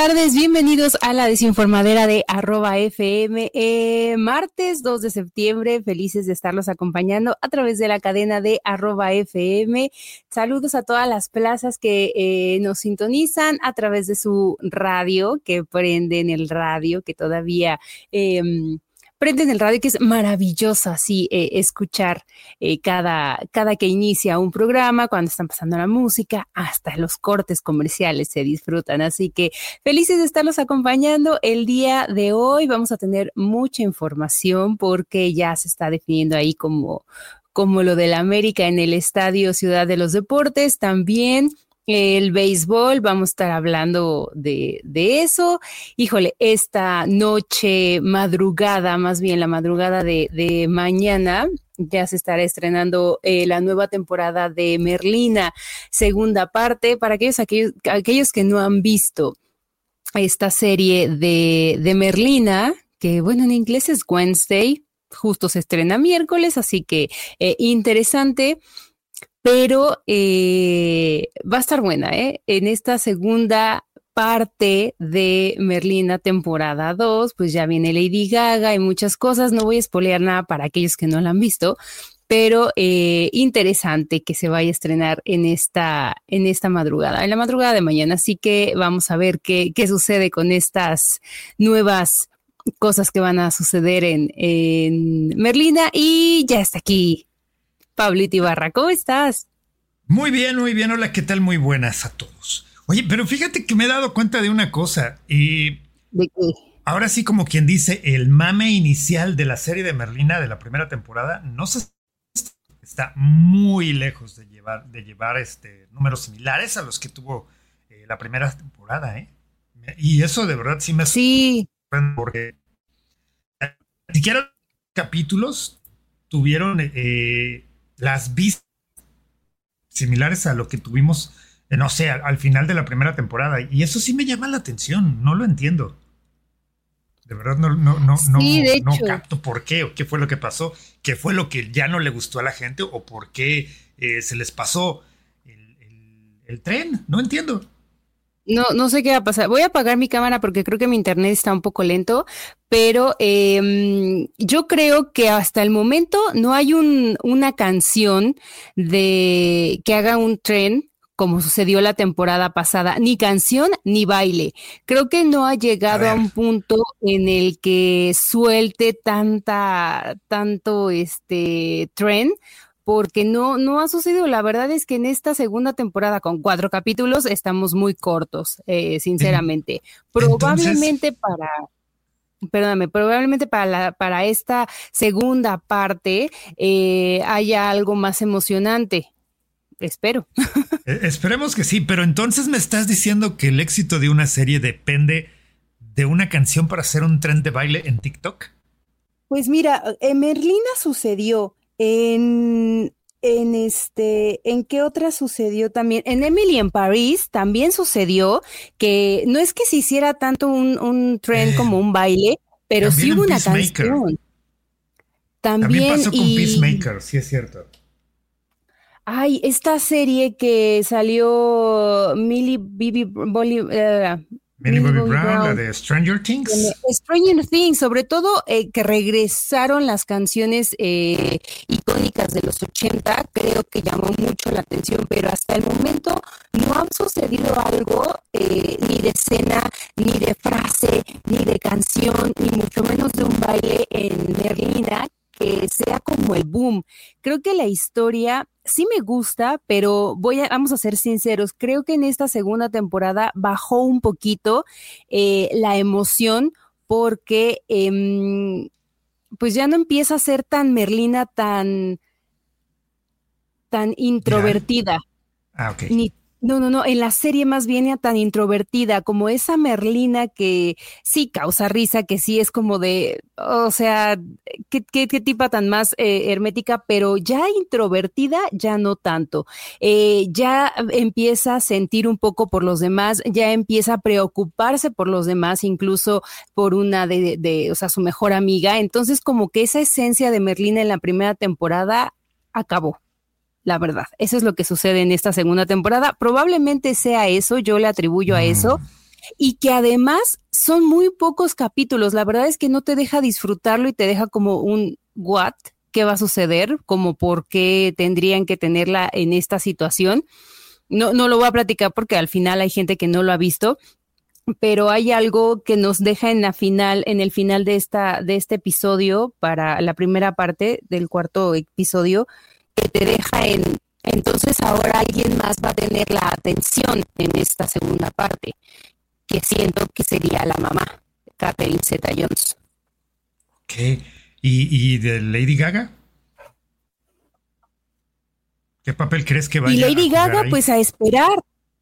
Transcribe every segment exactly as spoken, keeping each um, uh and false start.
tardes, bienvenidos a la desinformadera de arroba F M, eh, martes dos de septiembre, felices de estarlos acompañando a través de la cadena de arroba F M. Saludos a todas las plazas que eh, nos sintonizan a través de su radio, que prenden el radio, que todavía... Eh, prenden el radio, que es maravilloso así eh, escuchar eh, cada, cada que inicia un programa, cuando están pasando la música, hasta los cortes comerciales se disfrutan. Así que felices de estarlos acompañando el día de hoy. Vamos a tener mucha información porque ya se está definiendo ahí como, como lo del América en el Estadio Ciudad de los Deportes. También el béisbol, vamos a estar hablando de, de eso. Híjole, esta noche, madrugada, más bien la madrugada de, de mañana, ya se estará estrenando eh, la nueva temporada de Merlina, segunda parte. Para aquellos, aquellos, aquellos que no han visto esta serie de, de Merlina, que bueno, en inglés es Wednesday, justo se estrena miércoles, así que eh, interesante. Pero eh, va a estar buena, ¿eh? En esta segunda parte de Merlina temporada dos, pues ya viene Lady Gaga y muchas cosas. No voy a spoilear nada para aquellos que no la han visto, pero eh, interesante que se vaya a estrenar en esta, en esta madrugada, en la madrugada de mañana. Así que vamos a ver qué, qué sucede con estas nuevas cosas que van a suceder en, en Merlina. Y ya está aquí Pablito Ibarra, ¿cómo estás? Muy bien, muy bien. Hola, ¿qué tal? Muy buenas a todos. Oye, pero fíjate que me he dado cuenta de una cosa. Y ¿de qué? Ahora sí, como quien dice, el mame inicial de la serie de Merlina de la primera temporada no se está muy lejos de llevar, de llevar este, números similares a los que tuvo eh, la primera temporada, ¿eh? Y eso de verdad sí me sí. sorprende porque ni siquiera los capítulos tuvieron eh, las vistas similares a lo que tuvimos, eh, no sé, al, al final de la primera temporada. Y eso sí me llama la atención, no lo entiendo. De verdad no, no, no, sí, no, de no hecho. capto por qué o qué fue lo que pasó, qué fue lo que ya no le gustó a la gente o por qué eh, se les pasó el, el, el tren. No entiendo. No, no sé qué va a pasar. Voy a apagar mi cámara porque creo que mi internet está un poco lento, pero eh, yo creo que hasta el momento no hay un, una canción de que haga un tren como sucedió la temporada pasada, ni canción ni baile. Creo que no ha llegado a, a un punto en el que suelte tanta, tanto este tren, porque no, no ha sucedido. La verdad es que en esta segunda temporada con cuatro capítulos estamos muy cortos, eh, sinceramente. Entonces, probablemente para, perdóname, probablemente para la, para esta segunda parte eh, haya algo más emocionante. Espero. Eh, esperemos que sí, pero entonces me estás diciendo que el éxito de una serie depende de una canción para hacer un tren de baile en TikTok. Pues mira, en Merlina sucedió. En, en este, ¿en qué otra sucedió también? En Emily en París también sucedió que no es que se hiciera tanto un, un tren eh, como un baile, pero sí hubo una canción. También, también pasó con y... Peacemaker, sí es cierto. Ay, esta serie que salió Millie Bobby Bolly, uh, Millie Bobby Brown, Brown, la de Stranger Things. Stranger Things, sobre todo eh, que regresaron las canciones eh, icónicas de los ochenta, creo que llamó mucho la atención, pero hasta el momento no ha sucedido algo eh, ni de escena, ni de frase, ni de canción, ni mucho menos de un baile en Merlina que sea como el boom. Creo que la historia sí me gusta, pero voy a, vamos a ser sinceros, creo que en esta segunda temporada bajó un poquito eh, la emoción porque eh, pues ya no empieza a ser tan Merlina, tan, tan introvertida. Ah, ok. Ni No, no, no, en la serie más bien tan introvertida, como esa Merlina que sí causa risa, que sí es como de, o sea, qué, qué, qué tipa tan más eh, hermética, pero ya introvertida, ya no tanto. Eh, ya empieza a sentir un poco por los demás, ya empieza a preocuparse por los demás, incluso por una de, de, de o sea, su mejor amiga. Entonces, como que esa esencia de Merlina en la primera temporada acabó. La verdad, eso es lo que sucede en esta segunda temporada. Probablemente sea eso, yo le atribuyo a eso. y que además son muy pocos capítulos. La verdad es que no te deja disfrutarlo y te deja como un what, qué va a suceder, como por qué tendrían que tenerla en esta situación. No, no lo voy a platicar porque al final hay gente que no lo ha visto, pero hay algo que nos deja en la final, en el final de esta, de este episodio, para la primera parte del cuarto episodio, que te deja en, entonces ahora alguien más va a tener la atención en esta segunda parte, que siento que sería la mamá, Catherine Zeta-Jones. Ok, ¿Y, ¿y de Lady Gaga? ¿Qué papel crees que vaya a Y Lady jugar Gaga, ahí? pues a esperar.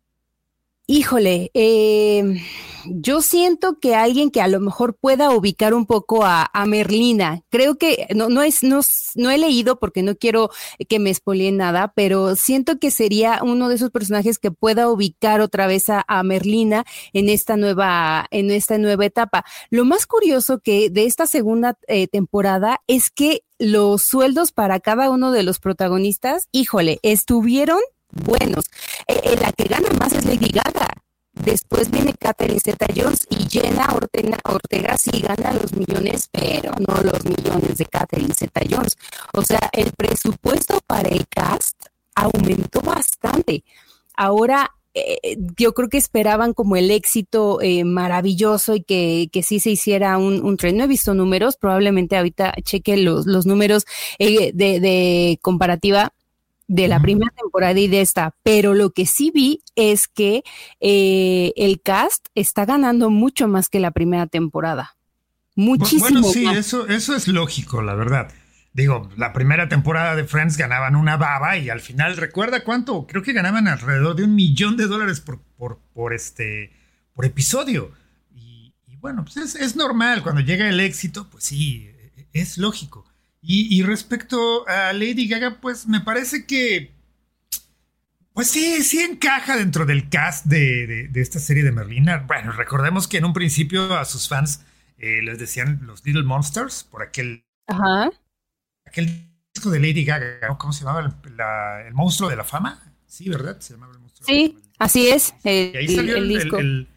Híjole, eh, yo siento que alguien que a lo mejor pueda ubicar un poco a, a Merlina, creo que no, no es, no, no he leído porque no quiero que me spoileen nada, pero siento que sería uno de esos personajes que pueda ubicar otra vez a, a Merlina en esta nueva, en esta nueva etapa. Lo más curioso que de esta segunda eh, temporada es que los sueldos para cada uno de los protagonistas, híjole, estuvieron buenos. Eh, la que gana más es Lady Gaga. Después viene Catherine Zeta-Jones y Jenna Ortega, Ortega sí gana los millones, pero no los millones de Catherine Zeta-Jones. O sea, el presupuesto para el cast aumentó bastante. Ahora, eh, yo creo que esperaban como el éxito eh, maravilloso y que, que sí se hiciera un, un tren. No he visto números, probablemente ahorita cheque los, los números eh, de, de comparativa de la primera temporada y de esta, pero lo que sí vi es que eh, el cast está ganando mucho más que la primera temporada. Muchísimo Bueno, sí, más. eso, eso es lógico, la verdad. Digo, la primera temporada de Friends ganaban una baba y al final, ¿recuerda cuánto? Creo que ganaban alrededor de un millón de dólares por, por, por, este, por episodio. Y, y bueno, pues es, es normal, cuando llega el éxito, pues sí, es lógico. Y, y respecto a Lady Gaga, pues me parece que, pues sí, sí encaja dentro del cast de, de, de esta serie de Merlina. Bueno, recordemos que en un principio a sus fans eh, les decían los Little Monsters por aquel, Ajá. aquel disco de Lady Gaga, ¿no? ¿Cómo se llamaba? El, la, el monstruo de la fama. Sí, ¿verdad? Se llamaba el monstruo de la Sí, fama. así es, Y el, ahí salió el el, disco. el, el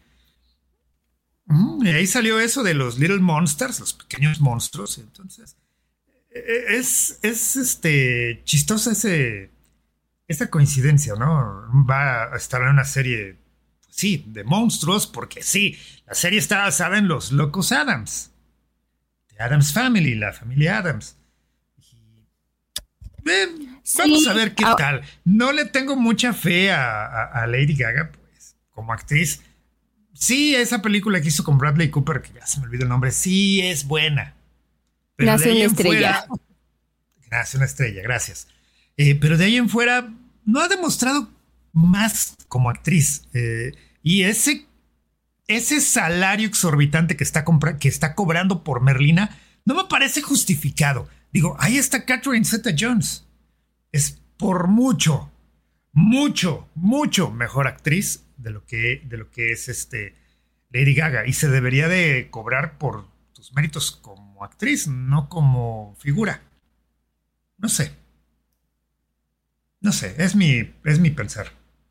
mm, y ahí salió eso de los Little Monsters, los pequeños monstruos. Entonces, es, es este chistoso ese esta coincidencia, ¿no? Va a estar en una serie, sí, de monstruos, porque sí, la serie está basada en los locos Adams, de Adams Family, la familia Adams. Y, eh, Sí, vamos a ver qué ah, tal. No le tengo mucha fe a, a, a Lady Gaga, pues, como actriz. Sí, esa película que hizo con Bradley Cooper, que ya se me olvidó el nombre, sí es buena. Pero nace de ahí una en estrella. fuera, gracias, una estrella, gracias. Eh, pero de ahí en fuera no ha demostrado más como actriz. Eh, y ese, ese salario exorbitante que está, compra- que está cobrando por Merlina no me parece justificado. Digo, ahí está Catherine Zeta-Jones. Es por mucho, mucho, mucho mejor actriz de lo que, de lo que es este Lady Gaga. Y se debería de cobrar por sus méritos como actriz, no como figura. No sé. No sé, es mi, es mi pensar.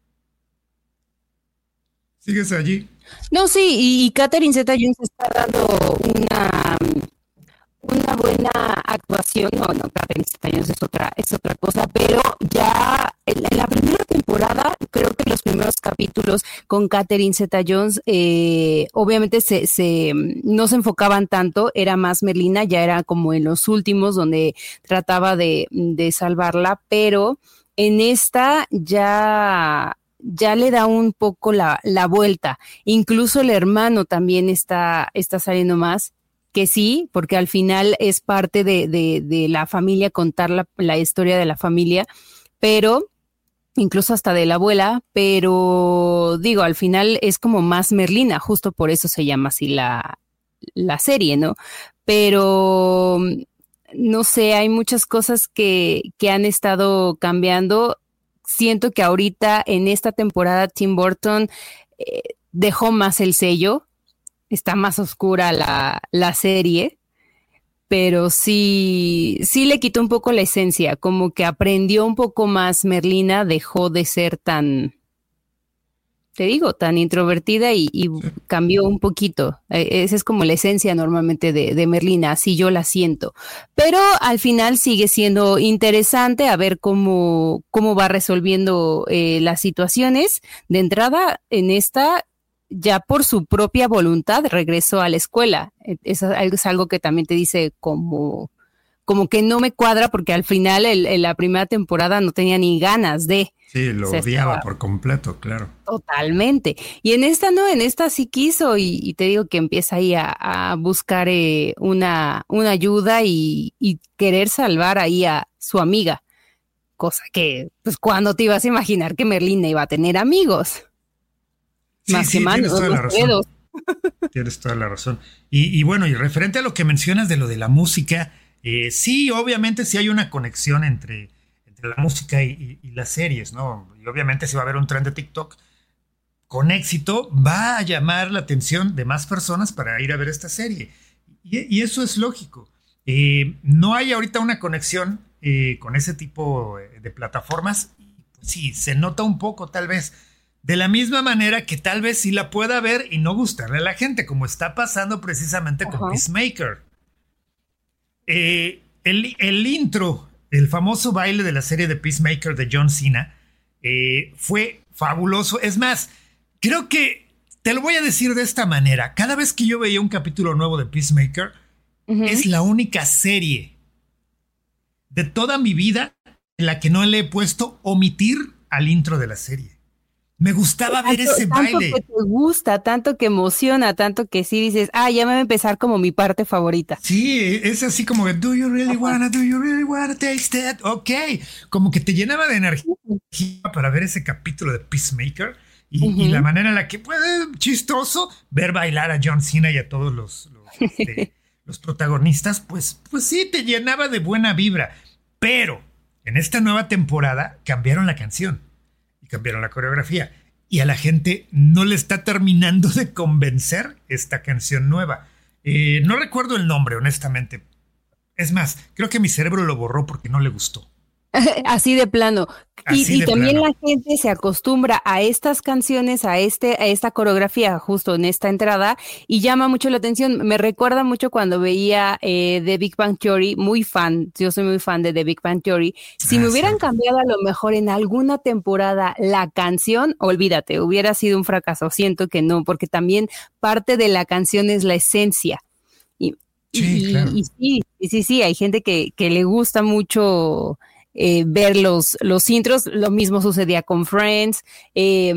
¿Sigues allí? No, sí, y, y Catherine Zeta-Jones está dando una, una buena actuación. No, no, Catherine Zeta-Jones es otra, es otra cosa, pero ya en, en la primera temporada, creo que los primeros capítulos con Catherine Zeta-Jones, eh, obviamente se, se, no se enfocaban tanto, era más Merlina, ya era como en los últimos donde trataba de, de salvarla, pero en esta ya ya le da un poco la, la vuelta. Incluso el hermano también está, está saliendo más, que sí, porque al final es parte de, de, de la familia, contar la, la historia de la familia, pero incluso hasta de la abuela, pero digo, al final es como más Merlina, justo por eso se llama así la, la serie, ¿no? Pero no sé, hay muchas cosas que, que han estado cambiando. Siento que ahorita en esta temporada Tim Burton eh, dejó más el sello, está más oscura la, la serie, pero sí, sí le quitó un poco la esencia, como que aprendió un poco más Merlina, dejó de ser tan, te digo, tan introvertida y, y Sí. cambió un poquito. Eh, esa es como la esencia normalmente de, de Merlina, así yo la siento. Pero al final sigue siendo interesante a ver cómo, cómo va resolviendo eh, las situaciones. De entrada, en esta, ya por su propia voluntad, regresó a la escuela. Eh, Eso es algo que también te dice como, como que no me cuadra porque al final el, en la primera temporada no tenía ni ganas de... Sí, O lo sea, odiaba estaba por completo, claro. totalmente. Y en esta no, en esta sí quiso y, y te digo que empieza ahí a, a buscar eh, una, una ayuda y, y querer salvar ahí a su amiga. Cosa que, pues, ¿cuándo te ibas a imaginar que Merlina iba a tener amigos? Sí, Más que sí, tienes manos, toda los la razón. dedos. Tienes toda la razón. Y, y bueno, y referente a lo que mencionas de lo de la música, eh, sí, obviamente sí hay una conexión entre, entre la música y, y, y las series, ¿no? Y obviamente si va a haber un tren de TikTok con éxito, va a llamar la atención de más personas para ir a ver esta serie. Y, y eso es lógico. Eh, no hay ahorita una conexión eh, con ese tipo eh, de plataformas. Pues sí, se nota un poco tal vez. De la misma manera que tal vez sí la pueda ver y no gustarle a la gente, como está pasando precisamente con Ajá. Peacemaker. Eh, el, el intro, el famoso baile de la serie de Peacemaker de John Cena, eh, fue fabuloso. Es más, creo que te lo voy a decir de esta manera. Cada vez que yo veía un capítulo nuevo de Peacemaker, es Ujú. la única serie de toda mi vida en la que no le he puesto omitir al intro de la serie. Me gustaba ver Tanto, ese tanto que baile. te gusta, tanto que emociona, tanto que sí dices, ah, ya me va a empezar como mi parte favorita. Sí, es así como que, do you really Ajá. wanna, do you really wanna taste it? Ok, como que te llenaba de energía para ver ese capítulo de Peacemaker y, y la Ujú. manera en la que, pues, chistoso ver bailar a John Cena y a todos los, los, este, los protagonistas, pues, pues sí, te llenaba de buena vibra. Pero en esta nueva temporada cambiaron la canción y cambiaron la coreografía y a la gente no le está terminando de convencer esta canción nueva. Eh, no recuerdo el nombre, honestamente. Es más, creo que mi cerebro lo borró porque no le gustó. Así de plano. Y, Así y de también plano. la gente se acostumbra a estas canciones, a este, a esta coreografía justo en esta entrada y llama mucho la atención. Me recuerda mucho cuando veía eh, The Big Bang Theory, muy fan, yo soy muy fan de The Big Bang Theory. Si me Ah, hubieran cierto. cambiado a lo mejor en alguna temporada la canción, olvídate, hubiera sido un fracaso. Siento que no, porque también parte de la canción es la esencia. Y, Sí, y, claro. y, y sí, y sí, sí, hay gente que, que le gusta mucho eh, ver los, los intros. Lo mismo sucedía con Friends, eh,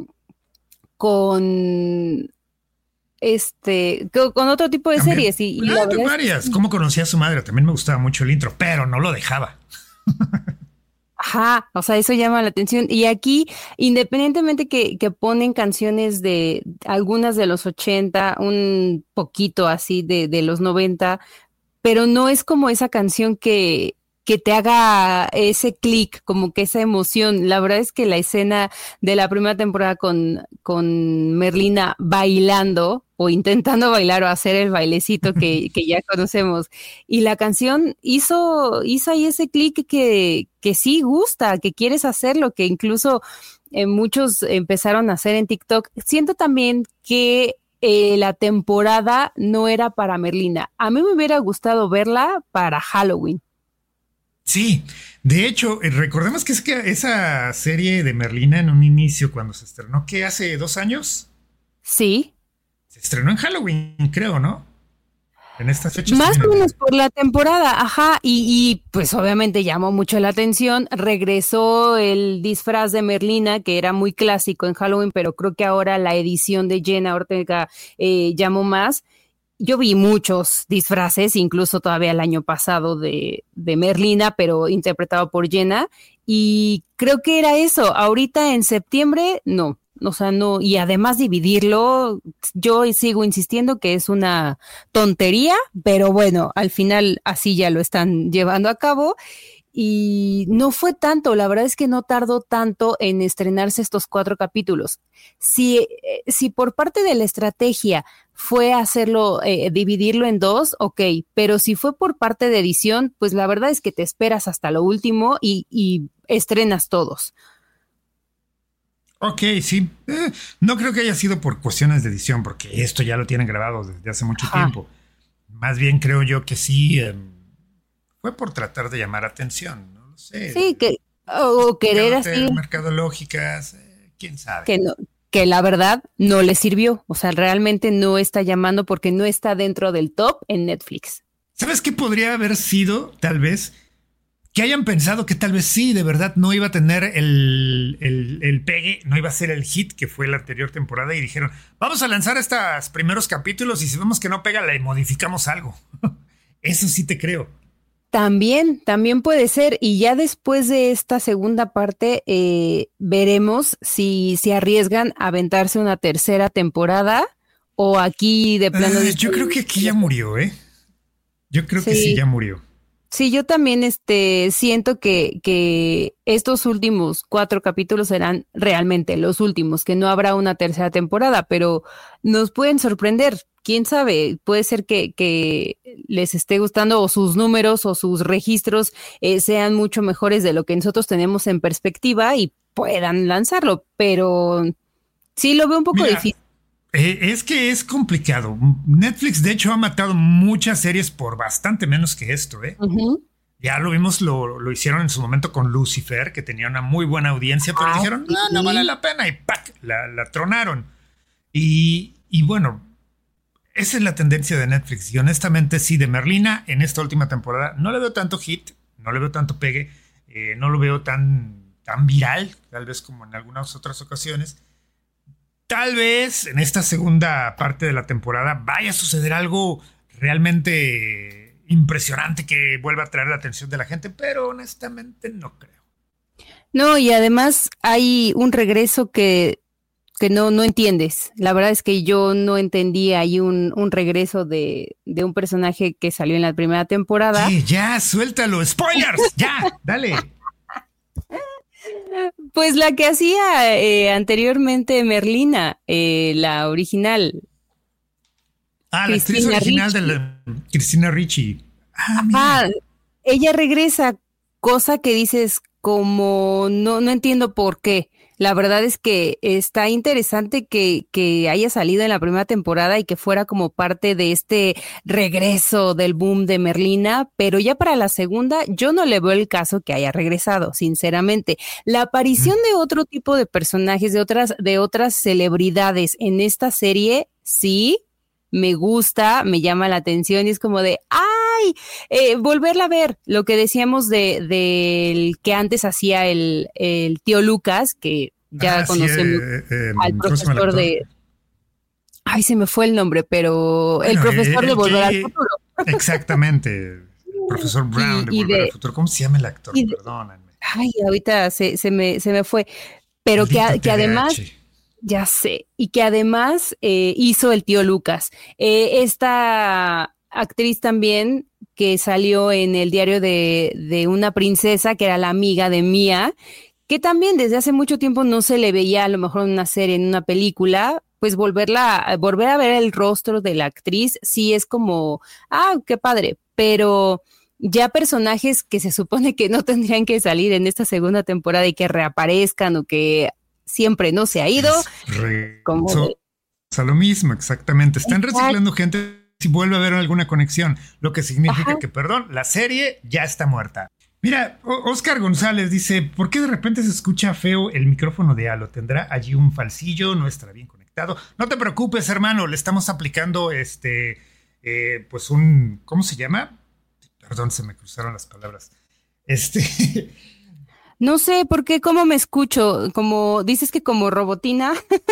con este, con, con otro tipo de También, series. Y, y la ah, verdad es que varias. sí. ¿Cómo conocía a su madre? También me gustaba mucho el intro, pero no lo dejaba. Ajá, o sea, eso llama la atención. Y aquí, independientemente que, que ponen canciones de algunas de los ochenta, un poquito así de, de los noventa, pero no es como esa canción que, que te haga ese clic, como que esa emoción. La verdad es que la escena de la primera temporada con, con Merlina bailando o intentando bailar o hacer el bailecito que, que ya conocemos, y la canción hizo, hizo ahí ese clic que, que sí gusta, que quieres hacerlo, que incluso eh, muchos empezaron a hacer en TikTok. Siento también que eh, la temporada no era para Merlina. A mí me hubiera gustado verla para Halloween. Sí, de hecho, eh, recordemos que es que esa serie de Merlina en un inicio, cuando se estrenó, ¿qué hace dos años? Sí, Se estrenó en Halloween, creo, ¿no? En estas fechas que más o vienen. menos En... por la temporada, ajá, y, y pues obviamente llamó mucho la atención. Regresó el disfraz de Merlina, que era muy clásico en Halloween, pero creo que ahora la edición de Jenna Ortega eh, llamó más. Yo vi muchos disfraces, incluso todavía el año pasado de, de Merlina, pero interpretado por Jenna. Y creo que era eso. Ahorita en septiembre, no. O sea, no. Y además dividirlo, yo sigo insistiendo que es una tontería, pero bueno, al final así ya lo están llevando a cabo. Y no fue tanto, la verdad es que no tardó tanto en estrenarse estos cuatro capítulos. Si, eh, si por parte de la estrategia fue hacerlo, eh, dividirlo en dos, ok, pero si fue por parte de edición, pues la verdad es que te esperas hasta lo último y, y estrenas todos. Ok, sí. Eh, no creo que haya sido por cuestiones de edición, porque esto ya lo tienen grabado desde hace mucho Ajá. tiempo. Más bien creo yo que sí eh, fue por tratar de llamar atención, no lo Sí, sé. que, o querer así, Mercadotec- Mercadológicas, eh, quién sabe. que no, que la verdad no le sirvió. O sea, realmente no está llamando porque no está dentro del top en Netflix. ¿Sabes qué podría haber sido, tal vez? Que hayan pensado que tal vez sí, de verdad no iba a tener el, el, el pegue, no iba a ser el hit que fue la anterior temporada y dijeron, vamos a lanzar estos primeros capítulos y si vemos que no pega, le modificamos algo. Eso sí te creo. También, también puede ser. Y ya después de esta segunda parte, eh, veremos si se arriesgan a aventarse una tercera temporada o aquí de plano Ah, yo creo dicen, que aquí ya murió, ¿eh? Yo creo que sí, sí. ya murió. Sí, yo también este, siento que, que estos últimos cuatro capítulos serán realmente los últimos, que no habrá una tercera temporada, pero nos pueden sorprender. Quién sabe, puede ser que, que les esté gustando o sus números o sus registros eh, sean mucho mejores de lo que nosotros tenemos en perspectiva y puedan lanzarlo, pero sí lo veo un poco Mira, difícil. eh, es que es complicado. Netflix, de hecho, ha matado muchas series por bastante menos que esto, ¿eh? Ujú. Ya lo vimos, lo, lo hicieron en su momento con Lucifer, que tenía una muy buena audiencia, pero Ah, dijeron, no, no vale sí. la pena, y ¡pac! La, la tronaron. Y, y bueno, esa es la tendencia de Netflix. Y honestamente, sí, de Merlina en esta última temporada no le veo tanto hit, no le veo tanto pegue, eh, no lo veo tan, tan viral, tal vez como en algunas otras ocasiones. Tal vez en esta segunda parte de la temporada vaya a suceder algo realmente impresionante que vuelva a atraer la atención de la gente, pero honestamente no creo. No, y además hay un regreso que que no, no entiendes. La verdad es que yo no entendí ahí un, un regreso de, de un personaje que salió en la primera temporada. ¿Qué? Ya, suéltalo. Spoilers. Ya, dale. Pues la que hacía eh, anteriormente Merlina, eh, la original, Ah, la actriz Cristina original de Ricci. la Cristina Ricci. Ah, Ah, mira. ella regresa, cosa que dices como no, no entiendo por qué. La verdad es que está interesante que, que haya salido en la primera temporada y que fuera como parte de este regreso del boom de Merlina, pero ya para la segunda yo no le veo el caso que haya regresado, sinceramente. La aparición de otro tipo de personajes, de otras, de otras celebridades en esta serie, sí, me gusta, me llama la atención y es como de, ¡ay! Eh, volverla a ver, lo que decíamos de del que antes hacía el, el tío Lucas, que ya Ah, sí. conocemos Eh, eh, al ¿Cómo se llama el profesor actor? de, ay, se me fue el nombre, pero el Bueno, eh, profesor de el Volver al que. Futuro. Exactamente. El profesor Brown Y, de y Volver al de, Futuro. ¿Cómo se llama el actor? y de, Perdónenme. ay, ahorita se, se me, se me fue, pero que, Maldito que además, T D A H. ya sé, y que además eh, hizo el tío Lucas. Eh, esta actriz también que salió en el diario de, de una princesa, que era la amiga de Mía, que también desde hace mucho tiempo no se le veía a lo mejor en una serie, en una película, pues volverla, volver a ver el rostro de la actriz, sí es como, ah, qué padre, pero ya personajes que se supone que no tendrían que salir en esta segunda temporada y que reaparezcan o que siempre no se ha ido, Es como de, regreso a lo mismo, exactamente. Están exacto, reciclando gente si vuelve a haber alguna conexión, lo que significa ajá. que, perdón, la serie ya está muerta. Mira, O- Oscar González dice, ¿por qué de repente se escucha feo el micrófono de Alo? ¿Tendrá allí un falsillo? ¿No estará bien conectado? No te preocupes, hermano, le estamos aplicando este, eh, pues un, ¿cómo se llama? Perdón, se me cruzaron las palabras. Este, No sé por qué, cómo me escucho, como dices que como robotina,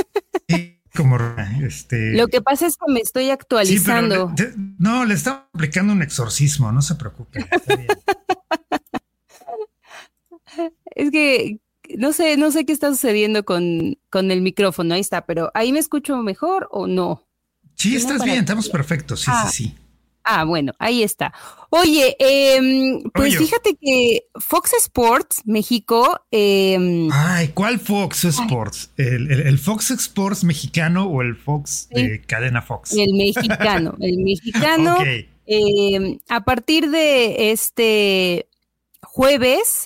como, lo este, que pasa es que me estoy sí, pero le- actualizando. de- no, le estamos aplicando un exorcismo, no se preocupe, está bien. Es que no sé, no sé qué está sucediendo con, con el micrófono, ahí está, pero ¿ahí me escucho mejor o no? Sí, Si no, estás para bien, que... estamos perfectos, sí, sí, Ah, sí. ah, bueno, ahí está. Oye, em, pues Oye, fíjate que Fox Sports México, em, ay, ¿cuál Fox ay, Sports? ¿El, el, el Fox Sports mexicano o el Fox sí, de cadena Fox? el mexicano, el Ok, mexicano, em, a partir de este jueves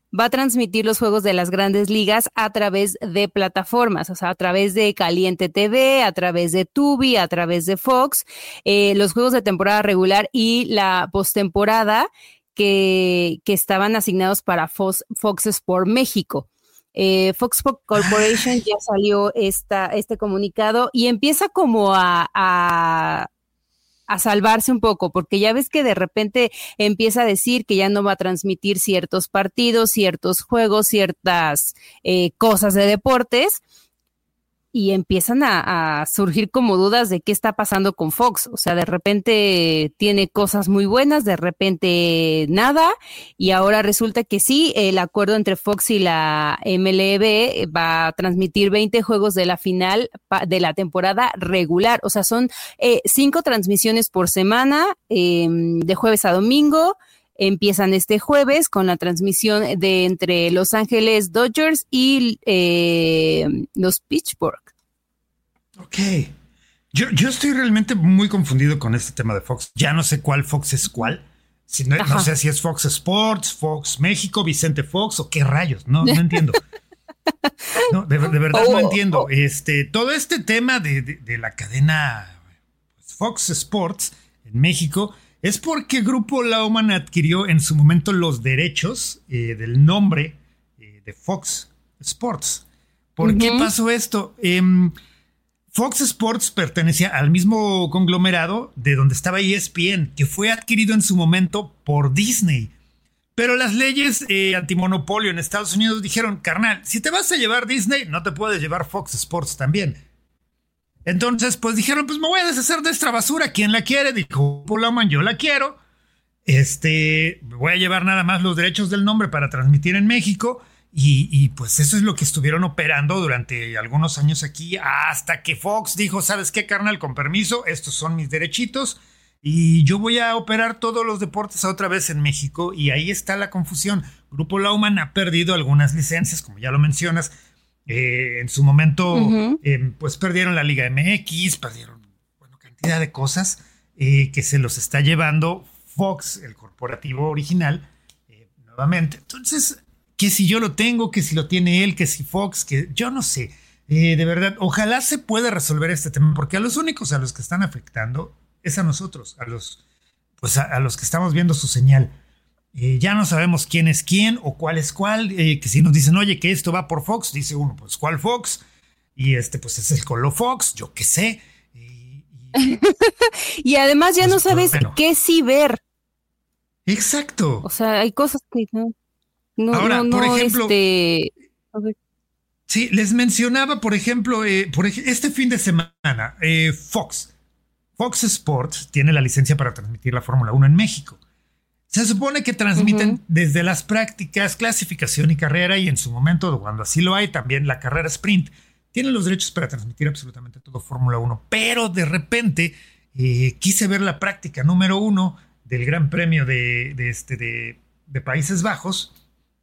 va a transmitir los juegos de las grandes ligas a través de plataformas, o sea, a través de Caliente T V, a través de Tubi, a través de Fox, eh, los juegos de temporada regular y la postemporada que, que estaban asignados para Fox, Fox Sport México. Eh, Fox Corporation ya salió esta, este comunicado y empieza como a, a, a salvarse un poco, porque ya ves que de repente empieza a decir que ya no va a transmitir ciertos partidos, ciertos juegos, ciertas eh, cosas de deportes, y empiezan a, a surgir como dudas de qué está pasando con Fox. O sea, de repente tiene cosas muy buenas, de repente nada, y ahora resulta que sí, el acuerdo entre Fox y la M L B va a transmitir veinte juegos de la final de la temporada regular. O sea, son eh, cinco transmisiones por semana, eh, de jueves a domingo. Empiezan este jueves con la transmisión de entre Los Ángeles Dodgers y eh, los Pittsburgh. Ok. Yo, yo estoy realmente muy confundido con este tema de Fox. Ya no sé cuál Fox es cuál. Si no, no sé si es Fox Sports, Fox México, Vicente Fox o qué rayos. No, no entiendo. No, de, de verdad oh, no entiendo. Oh. Este, todo este tema de, de, de la cadena Fox Sports en México es porque Grupo Lauman adquirió en su momento los derechos eh, del nombre eh, de Fox Sports. ¿Por uh-huh. qué pasó esto? Eh, Fox Sports pertenecía al mismo conglomerado de donde estaba E S P N, que fue adquirido en su momento por Disney. Pero las leyes eh, antimonopolio en Estados Unidos dijeron, carnal, si te vas a llevar Disney, no te puedes llevar Fox Sports también. Entonces, pues dijeron, pues me voy a deshacer de esta basura. ¿Quién la quiere? Dijo Lauman, yo la quiero. Este, me voy a llevar nada más los derechos del nombre para transmitir en México. Y, y pues eso es lo que estuvieron operando durante algunos años aquí, hasta que Fox dijo, ¿sabes qué, carnal? Con permiso, estos son mis derechitos y yo voy a operar todos los deportes otra vez en México. Y ahí está la confusión. Grupo Lauman ha perdido algunas licencias, como ya lo mencionas. Eh, en su momento, uh-huh. eh, pues perdieron la Liga M X, perdieron, bueno, cantidad de cosas eh, que se los está llevando Fox, el corporativo original, eh, nuevamente. Entonces, que si yo lo tengo, que si lo tiene él, que si Fox, que yo no sé. Eh, de verdad, ojalá se pueda resolver este tema, porque a los únicos a los que están afectando es a nosotros, a los, pues a, a los que estamos viendo su señal. Eh, ya no sabemos quién es quién o cuál es cuál, eh, que si nos dicen, oye, que esto va por Fox, dice uno, pues ¿cuál Fox? Y este, pues es el Colo Fox, yo qué sé. Y, y, y además ya pues, no sabes bueno. qué sí ver. Exacto. O sea, hay cosas que no. no Ahora, no, por no, ejemplo. Este... Okay. Sí, les mencionaba, por ejemplo, eh, por ej- este fin de semana, eh, Fox. Fox Sports tiene la licencia para transmitir la Fórmula uno en México. Se supone que transmiten uh-huh. desde las prácticas, clasificación y carrera, y en su momento, cuando así lo hay, también la carrera sprint. Tienen los derechos para transmitir absolutamente todo Fórmula uno, pero de repente eh, quise ver la práctica número uno del Gran Premio de, de, este, de, de Países Bajos,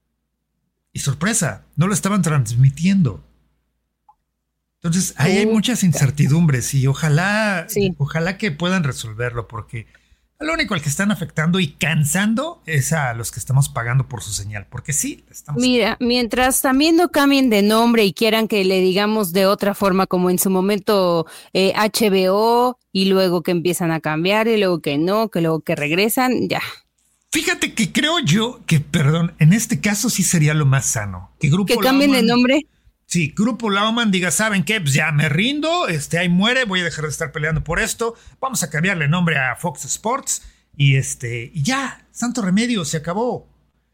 y sorpresa, no lo estaban transmitiendo. Entonces, ahí uh, hay muchas incertidumbres y ojalá, sí. ojalá que puedan resolverlo, porque lo único al que están afectando y cansando es a los que estamos pagando por su señal, porque sí, estamos... Mira, mientras también no cambien de nombre y quieran que le digamos de otra forma, como en su momento eh, H B O, y luego que empiezan a cambiar, y luego que no, que luego que regresan, ya. Fíjate que creo yo que, perdón, en este caso sí sería lo más sano. Que, Grupo ¿Que cambien Lauman, de nombre? Sí, Grupo Lauman diga, ¿saben qué? Pues ya me rindo, este, ahí muere, voy a dejar de estar peleando por esto, vamos a cambiarle nombre a Fox Sports y este, y ya, santo remedio, se acabó.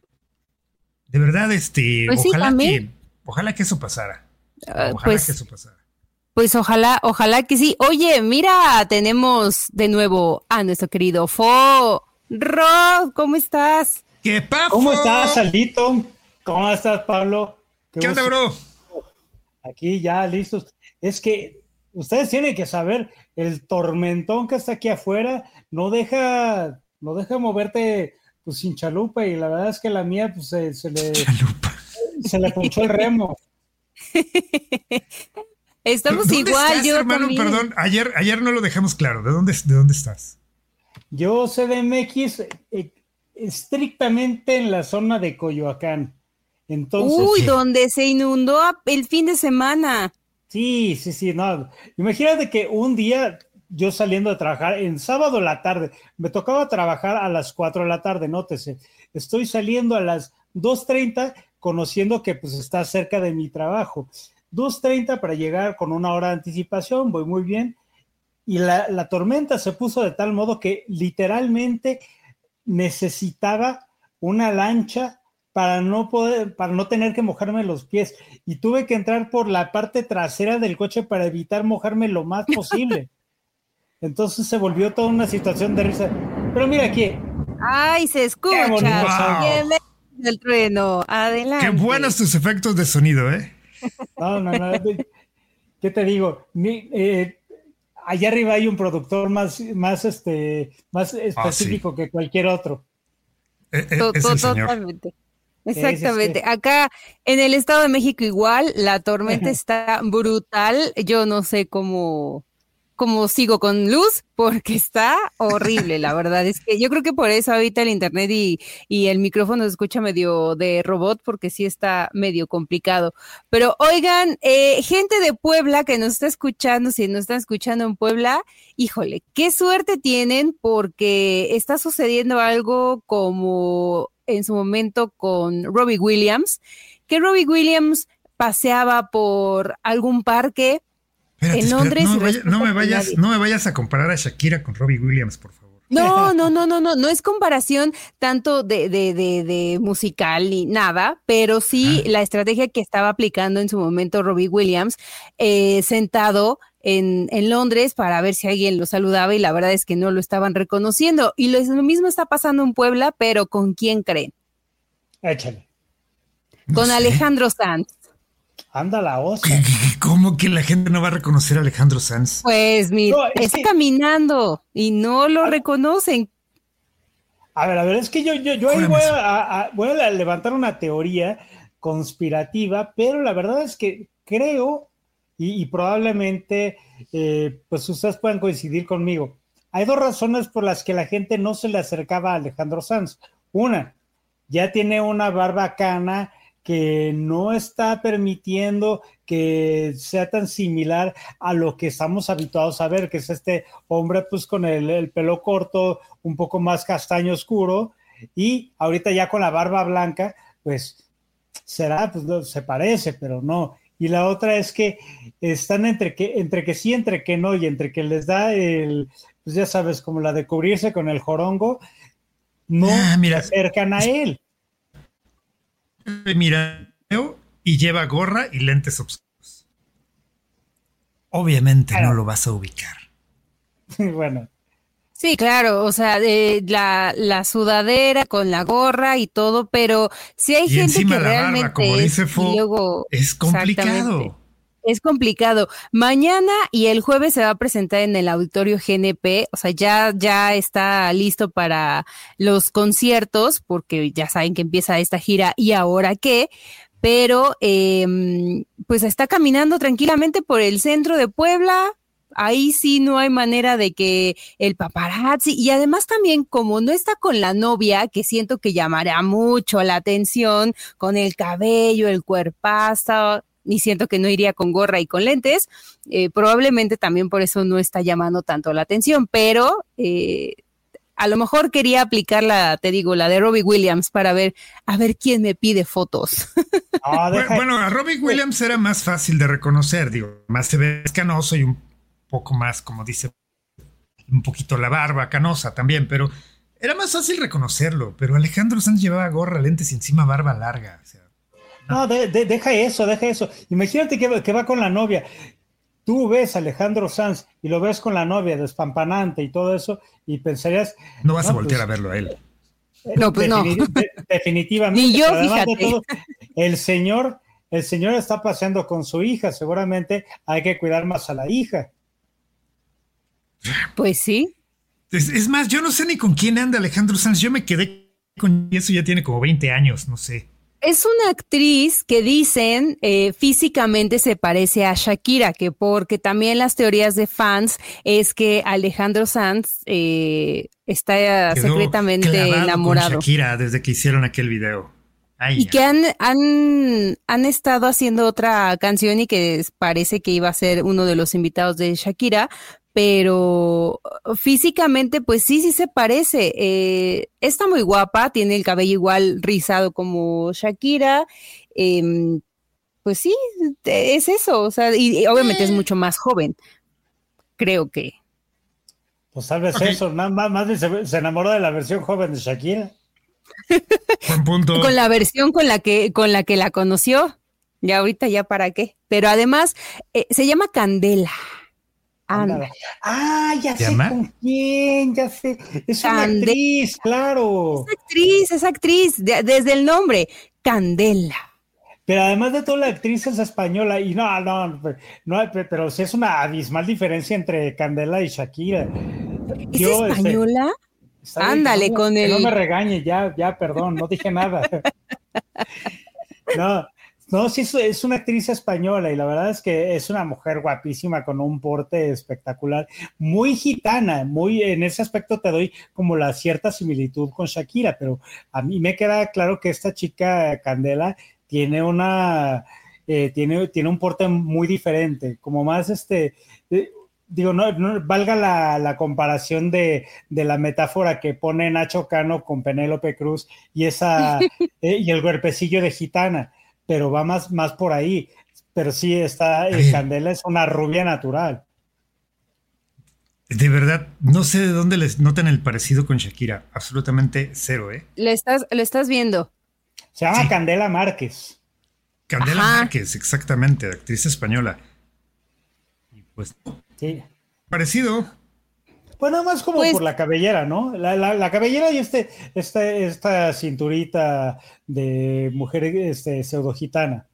De verdad, este, pues ojalá sí, que, ojalá que eso pasara. Ojalá uh, pues, que eso pasara. Pues ojalá, ojalá que sí. Oye, mira, tenemos de nuevo a nuestro querido Fo. Rob, ¿cómo estás? ¿Qué pasa? ¿Cómo estás, Alito? ¿Cómo estás, Pablo? ¿Qué, ¿Qué onda, bro? Aquí ya listos. Es que ustedes tienen que saber, el tormentón que está aquí afuera no deja, no deja moverte pues sin chalupa, y la verdad es que la mía pues se, se le chalupa. se le ponchó el remo. Estamos igual, estás, yo hermano? también. Perdón, ayer, ayer no lo dejamos claro. ¿De dónde, de dónde estás? Yo C D M X eh, estrictamente en la zona de Coyoacán. Entonces, Uy, donde se inundó el fin de semana. Sí, sí, sí, no. Imagínate que un día yo saliendo de trabajar, en sábado a la tarde, me tocaba trabajar a las cuatro de la tarde, nótese. Estoy saliendo a las dos treinta, conociendo que pues está cerca de mi trabajo. dos treinta para llegar con una hora de anticipación, voy muy bien. Y la, la tormenta se puso de tal modo que literalmente necesitaba una lancha para no poder, para no tener que mojarme los pies. Y tuve que entrar por la parte trasera del coche para evitar mojarme lo más posible. Entonces se volvió toda una situación de risa. Pero mira aquí. ¡Ay, se escucha! Wow. El trueno, adelante. Qué buenos tus efectos de sonido, ¿eh? No, no, no. ¿Qué te digo? Mi, eh, allá arriba hay un productor más, más, este, más específico ah, sí. que cualquier otro. Es, es, es el señor. Totalmente. Exactamente. Es, es que... Acá en el Estado de México igual, la tormenta está brutal. Yo no sé cómo... como sigo con luz, porque está horrible, la verdad es que yo creo que por eso ahorita el internet y, y el micrófono se escucha medio de robot, porque sí está medio complicado. Pero oigan, eh, gente de Puebla que nos está escuchando, si nos están escuchando en Puebla, híjole, qué suerte tienen, porque está sucediendo algo como en su momento con Robbie Williams, que Robbie Williams paseaba por algún parque Espérate, en Londres. No, vaya, no, me vayas, no me vayas a comparar a Shakira con Robbie Williams, por favor. No, no, no, no, no, no es comparación tanto de, de, de, de musical ni nada, pero sí ah. la estrategia que estaba aplicando en su momento Robbie Williams, eh, sentado en, en Londres para ver si alguien lo saludaba y la verdad es que no lo estaban reconociendo. Y lo, lo mismo está pasando en Puebla, pero ¿con quién creen? Échale. Con no Alejandro Sanz. Anda la osa. ¿Cómo que la gente no va a reconocer a Alejandro Sanz? Pues mira, no, está que... caminando y no lo a... reconocen. A ver, a ver, es que yo, yo, yo ahí voy a, a, voy a levantar una teoría conspirativa, pero la verdad es que creo, y, y probablemente eh, pues ustedes puedan coincidir conmigo, hay dos razones por las que la gente no se le acercaba a Alejandro Sanz. Una, ya tiene una barbacana que no está permitiendo que sea tan similar a lo que estamos habituados a ver, que es este hombre pues con el, el pelo corto, un poco más castaño oscuro, y ahorita ya con la barba blanca, pues será, pues se parece, pero no. Y la otra es que están entre que, entre que sí, entre que no, y entre que les da el, pues ya sabes, como la de cubrirse con el jorongo, no ah, mira, se acercan a él. Mira, y lleva gorra y lentes oscuros. Obviamente claro. No lo vas a ubicar. Bueno. Sí, claro, o sea, eh, la, la sudadera con la gorra y todo, pero si hay y gente encima que la realmente barba, como dice Fo, luego, es complicado. Es complicado. Mañana y el jueves se va a presentar en el Auditorio G N P, o sea, ya, ya está listo para los conciertos, porque ya saben que empieza esta gira y ahora qué, pero eh, pues está caminando tranquilamente por el centro de Puebla. Ahí sí no hay manera de que el paparazzi, y además también como no está con la novia, que siento que llamará mucho la atención, con el cabello, el cuerpazo, y siento que no iría con gorra y con lentes, eh, probablemente también por eso no está llamando tanto la atención, pero eh, a lo mejor quería aplicar la, te digo, la de Robbie Williams para ver, a ver quién me pide fotos. Ah, deja... Bueno, a Robbie Williams era más fácil de reconocer, digo, más se ve canoso y un poco más, como dice, un poquito la barba canosa también, pero era más fácil reconocerlo, pero Alejandro Sanz llevaba gorra, lentes y encima barba larga, o sea. No, de, de, deja eso, deja eso. Imagínate que, que va con la novia. Tú ves a Alejandro Sanz y lo ves con la novia despampanante y todo eso y pensarías... No vas no, a voltear pues, a verlo a él. No, pues defini- no. De, definitivamente. Ni yo, fíjate. De todo, el señor, el señor está paseando con su hija. Seguramente hay que cuidar más a la hija. Pues sí. Es, es más, yo no sé ni con quién anda Alejandro Sanz. Yo me quedé con eso, ya tiene como veinte años, no sé. Es una actriz que dicen eh, físicamente se parece a Shakira, que porque también las teorías de fans es que Alejandro Sanz eh, está Quedó secretamente enamorado. Con Shakira desde que hicieron aquel video. Ay, y que han, han, han estado haciendo otra canción y que parece que iba a ser uno de los invitados de Shakira, pero físicamente pues sí, sí se parece. Eh, está muy guapa, tiene el cabello igual rizado como Shakira, eh, pues sí, es eso, o sea, y, y obviamente es mucho más joven, creo que. Pues tal vez okay. eso, más, más bien se, se enamoró de la versión joven de Shakira. Buen punto. Con la versión con la que, con la que la conoció, ya ahorita ya para qué, pero además eh, se llama Candela. Anda. Ah, ya sé ¿Llama? con quién, ya sé. Es una Candela. actriz, claro. Es actriz, es actriz, de, desde el nombre, Candela. Pero además de todo, la actriz es española y no, no, no, pero sí es una abismal diferencia entre Candela y Shakira. ¿Es Yo, española? Este, Ándale, no, con que el... no me regañe, ya, ya, perdón, no dije nada. No, no, sí es, es una actriz española y la verdad es que es una mujer guapísima con un porte espectacular, muy gitana, muy en ese aspecto te doy como la cierta similitud con Shakira, pero a mí me queda claro que esta chica Candela tiene una, eh, tiene, tiene un porte muy diferente, como más este... Eh, digo, no, no valga la, la comparación de, de la metáfora que pone Nacho Cano con Penélope Cruz y esa eh, y el cuerpecillo de gitana, pero va más, más por ahí. Pero sí, está, eh, Candela es una rubia natural. De verdad, no sé de dónde les notan el parecido con Shakira. Absolutamente cero, ¿eh? Le estás, le estás viendo. Se llama Sí. Candela Márquez. Candela Ajá. Márquez, exactamente, actriz española. Y pues, Sí. parecido. Pues nada más como Pues- por la cabellera, ¿no? La, la, la cabellera y este, este, esta cinturita de mujer este, pseudo gitana.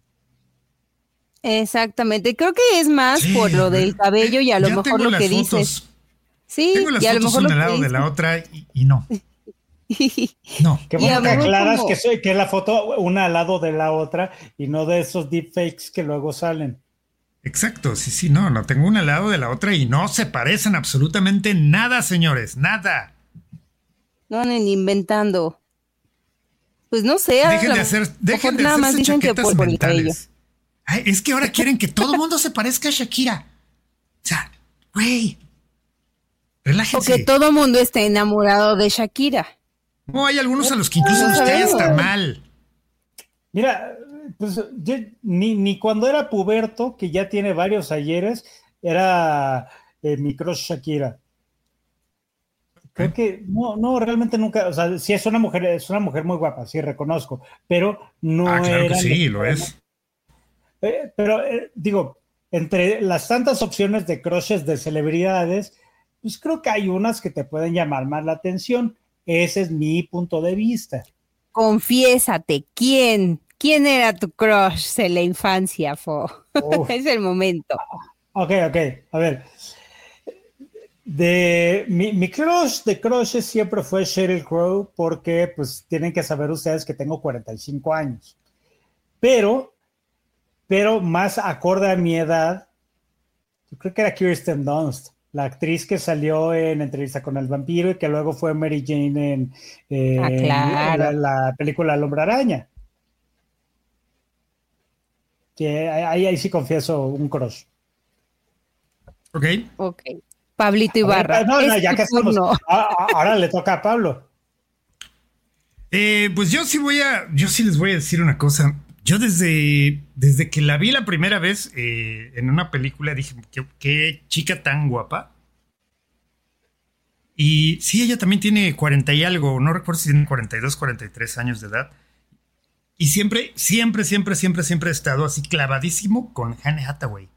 Exactamente, creo que es más Sí, por lo del cabello y a lo ya mejor tengo lo las que fotos. dices. Sí, Tengo las y a lo fotos mejor una lo al que lado de la dices. otra y, y no. No. Qué Y bueno a que lo mejor aclaras como- que, soy, que es la foto una al lado de la otra y no de esos deepfakes que luego salen. Exacto, sí, sí, no, no, tengo una al lado de la otra y no se parecen absolutamente nada, señores, nada. No anden inventando. Pues no sé. a Dejen lo de hacer, mejor dejen de nada más hacerse dicen que chaquetas por, por el cabello. mentales. Ay, es que ahora quieren que todo el mundo se parezca a Shakira. O sea, güey, O relájense. que todo mundo esté enamorado de Shakira. No, hay algunos a los que incluso No les cae sabemos. hasta mal. Mira, pues yo, ni, ni cuando era puberto, que ya tiene varios ayeres, era eh, mi crush Shakira. Creo ¿Eh? que no, no, realmente nunca, o sea, sí es una mujer, es una mujer muy guapa, sí reconozco, pero no Ah, claro que era sí, lo es. Eh, pero eh, digo, entre las tantas opciones de crushes de celebridades, pues creo que hay unas que te pueden llamar más la atención. Ese es mi punto de vista. Confiésate, ¿quién? ¿Quién era tu crush de la infancia, Fo? Uf. Es el momento. Ok, ok, a ver. De, mi, mi crush de crushes siempre fue Sheryl Crow porque pues tienen que saber ustedes que tengo cuarenta y cinco años. Pero, pero más acorde a mi edad, yo creo que era Kirsten Dunst, la actriz que salió en Entrevista con el Vampiro y que luego fue Mary Jane en, eh, Ah, claro. en la, la película El Hombre Araña. Que ahí, ahí sí confieso un crush. Ok. Ok. Pablito Ibarra. No, no, es ya tu que estamos. turno. Ah, ahora le toca a Pablo. Eh, pues yo sí voy a, yo sí les voy a decir una cosa. Yo desde, desde que la vi la primera vez eh, en una película dije, qué, qué chica tan guapa. Y sí, ella también tiene cuarenta y algo, no recuerdo si tiene cuarenta y dos, cuarenta y tres años de edad. Y siempre, siempre, siempre, siempre, siempre he estado así clavadísimo con Anne Hathaway.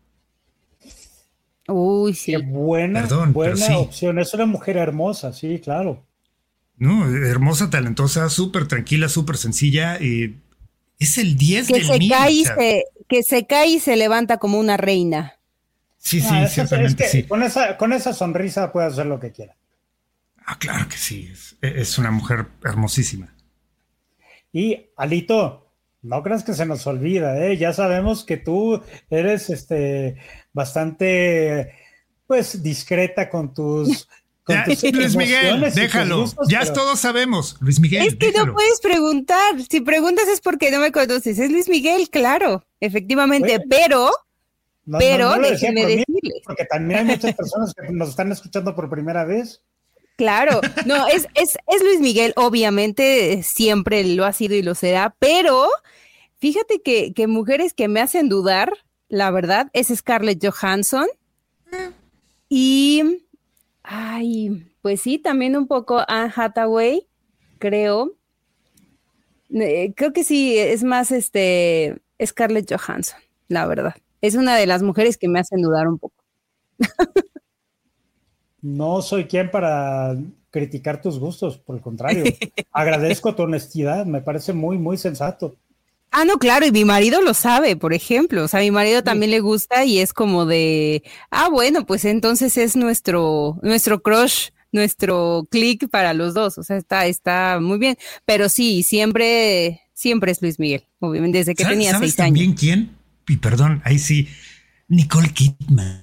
Uy, sí. Qué buena, Perdón, buena pero sí. opción. Es una mujer hermosa, sí, claro. No, hermosa, talentosa, súper tranquila, súper sencilla. Eh, es el diez Que del se mil. cae y o sea, se, que se cae y se levanta como una reina. sí, sí, Ah, eso- ciertamente es que sí. Con esa, con esa sonrisa puede hacer lo que quiera. Ah, claro que sí. Es, es una mujer hermosísima. Y Alito, no creas que se nos olvida, ¿eh? Ya sabemos que tú eres este, bastante pues discreta con tus, Ya, Luis Miguel, déjalo. Gustos, ya pero... todos sabemos. Luis Miguel. Es que déjalo. no puedes preguntar. Si preguntas es porque no me conoces. Es Luis Miguel, claro, efectivamente, bueno, pero, no, pero no, no déjenme por decirles. Mí, porque también hay muchas personas que nos están escuchando por primera vez. Claro, no, es, es, es Luis Miguel, obviamente, siempre lo ha sido y lo será, pero fíjate que, que mujeres que me hacen dudar, la verdad, es Scarlett Johansson y... Ay, pues sí, también un poco Anne Hathaway, creo. Eh, creo que sí, es más este Scarlett Johansson, la verdad. Es una de las mujeres que me hacen dudar un poco. No soy quien para criticar tus gustos, por el contrario. Agradezco tu honestidad, me parece muy, muy sensato. Ah, no, claro, y mi marido lo sabe, por ejemplo, o sea, a mi marido también le gusta y es como de, ah, bueno, pues entonces es nuestro, nuestro crush, nuestro click para los dos, o sea, está, está muy bien, pero sí, siempre, siempre es Luis Miguel, obviamente, desde que tenía ¿Sabes seis años. también quién? Y perdón, ahí sí, Nicole Kidman.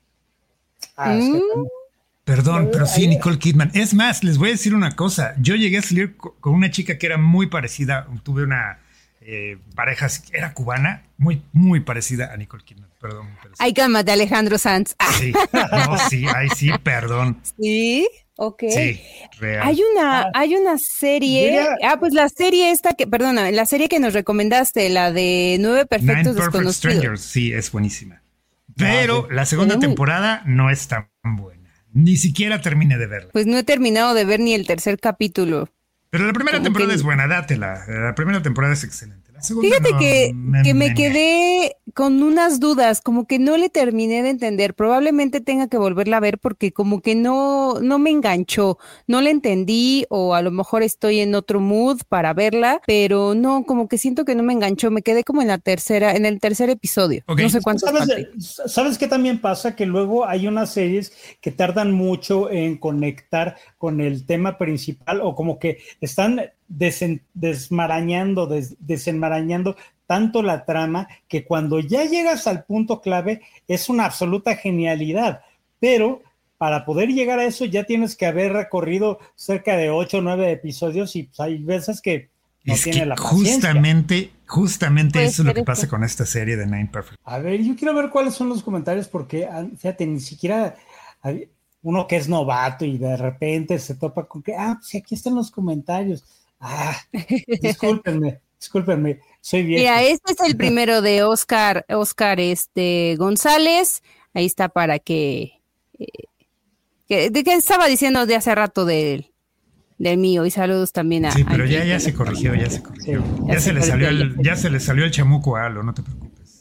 Ah, es que Mm. Perdón, pero sí, Nicole Kidman. Es más, les voy a decir una cosa, yo llegué a salir con una chica que era muy parecida, tuve una... Eh, parejas, era cubana, muy, muy parecida a Nicole Kidman, perdón. Ay, cálmate, Alejandro Sanz. Ah. Sí, no, sí, ay, sí, perdón. Sí, ok. Sí, real. Hay una, hay una serie, Diría, ah, pues la serie esta que, perdona, la serie que nos recomendaste, la de Nueve Perfectos Nine Perfect Desconocidos. Strangers, sí, es buenísima. Pero ah, sí. la segunda Tenemos... temporada no es tan buena. Ni siquiera terminé de verla. Pues no he terminado de ver ni el tercer capítulo. Pero la primera Como temporada que... es buena, dátela. La primera temporada es excelente. La segunda Fíjate no, que, me, que me me, quedé con unas dudas, como que no le terminé de entender. Probablemente tenga que volverla a ver porque como que no, no me enganchó, no la entendí o a lo mejor estoy en otro mood para verla, pero no, como que siento que no me enganchó. Me quedé como en la tercera, en el tercer episodio. Okay. No sé cuántos. ¿Sabes, ¿Sabes qué también pasa? Que luego hay unas series que tardan mucho en conectar con el tema principal o como que están desen, desmarañando, des, desenmarañando tanto la trama que cuando ya llegas al punto clave es una absoluta genialidad, pero para poder llegar a eso ya tienes que haber recorrido cerca de ocho o nueve episodios y pues, hay veces que no es tiene que la paciencia. Justamente, justamente eso es lo que esto. pasa con esta serie de Nine Perfect. A ver, yo quiero ver cuáles son los comentarios porque, fíjate, ni siquiera uno que es novato y de repente se topa con que, ah, pues aquí están los comentarios. Ah, discúlpenme, discúlpenme, soy viejo. Mira, este es el primero de Oscar, Oscar este, González. Ahí está para que, eh, que, de que estaba diciendo de hace rato del, del mío y saludos también a. Sí, pero a ya, ya se corrigió, ya se corrigió. Sí, ya, ya, se, se le salió el, ya se le salió el chamuco a Alo, no te preocupes.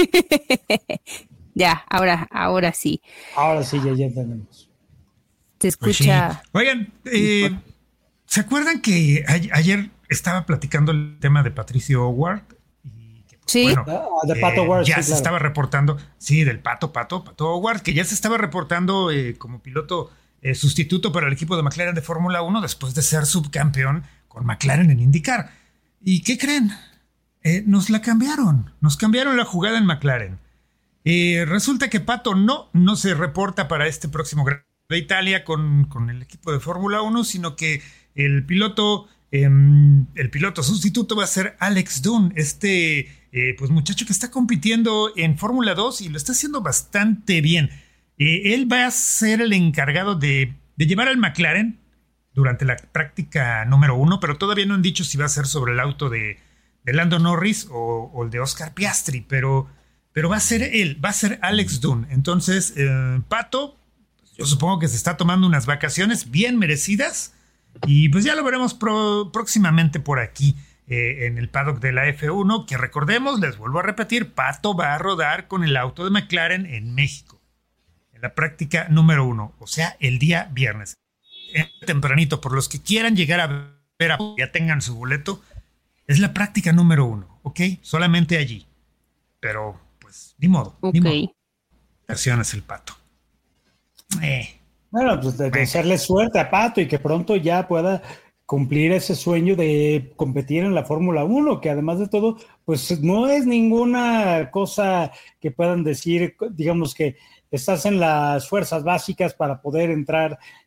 Ya, ahora, ahora sí. Ahora sí, ya, ya tenemos. Se escucha. Pues sí. Oigan, eh, ¿se acuerdan que a, ayer estaba platicando el tema de Patricio Howard? Y que, sí. Bueno, uh, de Pato Howard, eh, ya sí, se claro. estaba reportando, sí, del Pato, Pato, Pato Howard, que ya se estaba reportando eh, como piloto eh, sustituto para el equipo de McLaren de Fórmula uno después de ser subcampeón con McLaren en IndyCar. ¿Y qué creen? Eh, nos la cambiaron, nos cambiaron la jugada en McLaren. Eh, resulta que Pato no, no se reporta para este próximo Gran Premio de Italia con, con el equipo de Fórmula uno, sino que el piloto, eh, el piloto sustituto va a ser Alex Dunn, este eh, pues muchacho que está compitiendo en Fórmula dos y lo está haciendo bastante bien. Eh, él va a ser el encargado de, de llevar al McLaren durante la práctica número uno, pero todavía no han dicho si va a ser sobre el auto de, de Lando Norris o, o el de Oscar Piastri, pero, pero va a ser él, va a ser Alex Dunn. Entonces, eh, Pato, yo supongo que se está tomando unas vacaciones bien merecidas y pues ya lo veremos pro, próximamente por aquí eh, en el paddock de la F uno, que recordemos, les vuelvo a repetir, Pato va a rodar con el auto de McLaren en México, en la práctica número uno, o sea, el día viernes. Tempranito, por los que quieran llegar a ver, a, ya tengan su boleto, es la práctica número uno, ¿ok? Solamente allí. Pero, pues, ni modo, okay. ni modo. Versiones el Pato. Eh. Bueno, pues de desearle suerte a Pato y que pronto ya pueda cumplir ese sueño de competir en la Fórmula uno, que además de todo, pues no es ninguna cosa que puedan decir, digamos que estás en las fuerzas básicas para poder entrar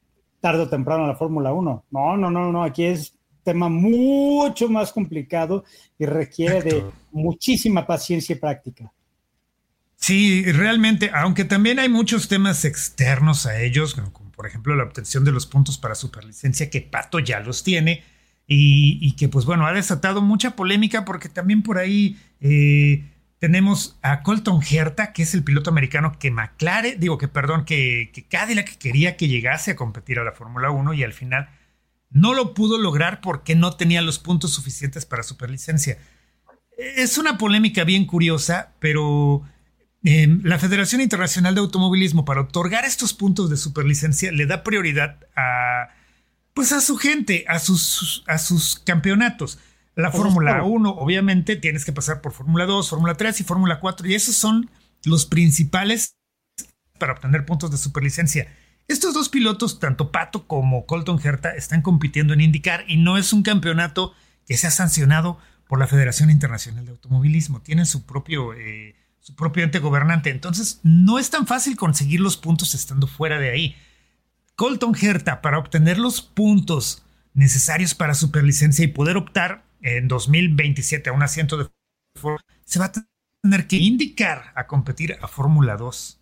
tarde o temprano a la Fórmula uno. No, no, no, no, aquí es tema mucho más complicado y requiere Exacto. de muchísima paciencia y práctica. Sí, realmente, aunque también hay muchos temas externos a ellos, como por ejemplo la obtención de los puntos para superlicencia, que Pato ya los tiene, y, y que pues bueno, ha desatado mucha polémica porque también por ahí eh, tenemos a Colton Herta, que es el piloto americano que McLaren, digo que perdón, que, que Cadillac quería que llegase a competir a la Fórmula uno y al final no lo pudo lograr porque no tenía los puntos suficientes para superlicencia. Es una polémica bien curiosa, pero eh, la Federación Internacional de Automovilismo, para otorgar estos puntos de superlicencia, le da prioridad a, pues a su gente, a sus, a sus campeonatos. La Fórmula uno, obviamente, tienes que pasar por Fórmula dos, Fórmula tres y Fórmula cuatro, y esos son los principales para obtener puntos de superlicencia. Estos dos pilotos, tanto Pato como Colton Herta, están compitiendo en IndyCar y no es un campeonato que sea sancionado por la Federación Internacional de Automovilismo. Tienen su propio, eh, su propio ente gobernante. Entonces, no es tan fácil conseguir los puntos estando fuera de ahí. Colton Herta, para obtener los puntos necesarios para superlicencia y poder optar en dos mil veintisiete a un asiento de Fórmula, se va a tener que IndyCar a competir a Fórmula dos.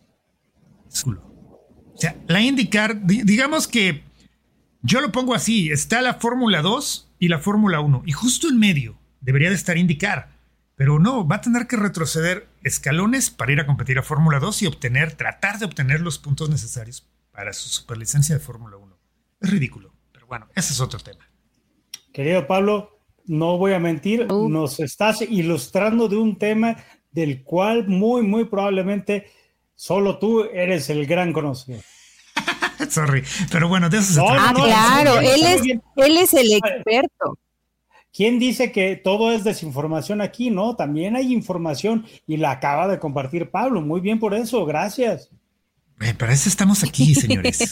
O sea, la IndyCar, digamos que yo lo pongo así, está la Fórmula dos y la Fórmula uno, y justo en medio debería de estar IndyCar, pero no, va a tener que retroceder escalones para ir a competir a Fórmula dos y obtener, tratar de obtener los puntos necesarios para su superlicencia de Fórmula uno. Es ridículo, pero bueno, ese es otro tema. Querido Pablo, no voy a mentir, uh. nos estás ilustrando de un tema del cual muy, muy probablemente solo tú eres el gran conocedor. Sorry, pero bueno, de eso se no, trata. Ah, no, claro, él es, él es el experto. ¿Quién dice que todo es desinformación aquí? No, también hay información y la acaba de compartir Pablo. Muy bien por eso, gracias. Eh, para eso estamos aquí, señores.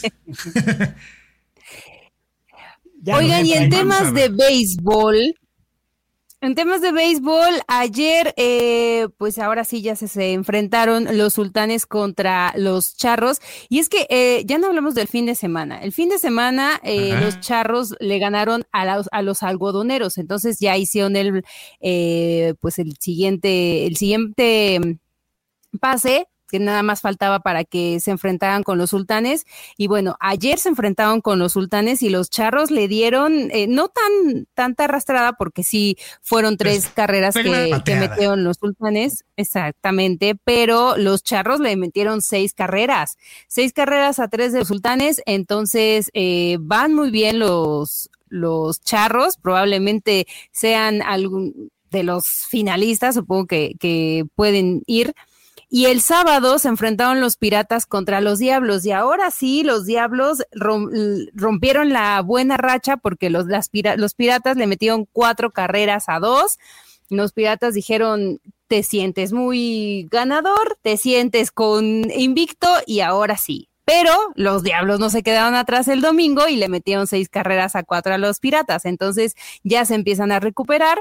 Ya, Oigan, y en temas de béisbol... En temas de béisbol, ayer, eh, pues ahora sí ya se, se enfrentaron los Sultanes contra los Charros. Y es que eh, ya no hablamos del fin de semana. El fin de semana eh, los Charros le ganaron a los, a los algodoneros. Entonces ya hicieron el, eh, pues el siguiente, el siguiente pase, que nada más faltaba para que se enfrentaran con los Sultanes. Y bueno, ayer se enfrentaron con los Sultanes y los Charros le dieron, eh, no tan tanta arrastrada, porque sí fueron tres pues, carreras que, que metieron los Sultanes, exactamente, pero los Charros le metieron seis carreras, seis carreras a tres de los Sultanes. Entonces eh, van muy bien los, los Charros, probablemente sean algún de los finalistas, supongo que, que pueden ir. Y el sábado se enfrentaron los Piratas contra los Diablos, y ahora sí los Diablos rom- rompieron la buena racha porque los, las pira- los Piratas le metieron cuatro carreras a dos. Los Piratas dijeron, te sientes muy ganador, te sientes con invicto, y ahora sí. Pero los Diablos no se quedaron atrás el domingo y le metieron seis carreras a cuatro a los Piratas. Entonces ya se empiezan a recuperar.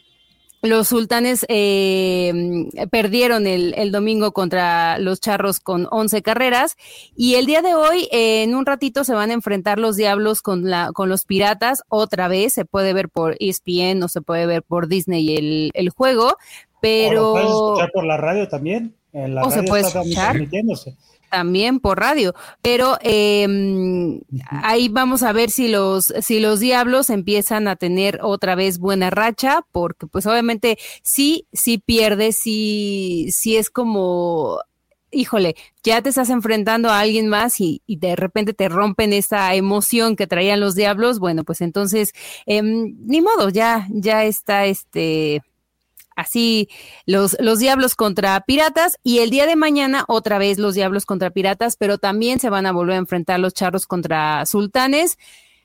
Los Sultanes eh, perdieron el, el domingo contra los Charros con once carreras, y el día de hoy, eh, en un ratito, se van a enfrentar los Diablos con, la, con los Piratas. Otra vez se puede ver por E S P N o se puede ver por Disney el, el juego, pero... ¿O lo puedes escuchar por la radio también? En la o radio se puede está escuchar transmitiéndose. También por radio, pero eh, uh-huh. ahí vamos a ver si los si los Diablos empiezan a tener otra vez buena racha, porque pues obviamente sí, sí pierde, sí, sí es como, híjole, ya te estás enfrentando a alguien más y, y de repente te rompen esa emoción que traían los Diablos. Bueno, pues entonces, eh, ni modo, ya, ya está este... Así los, los Diablos contra Piratas, y el día de mañana otra vez los Diablos contra Piratas, pero también se van a volver a enfrentar los Charros contra Sultanes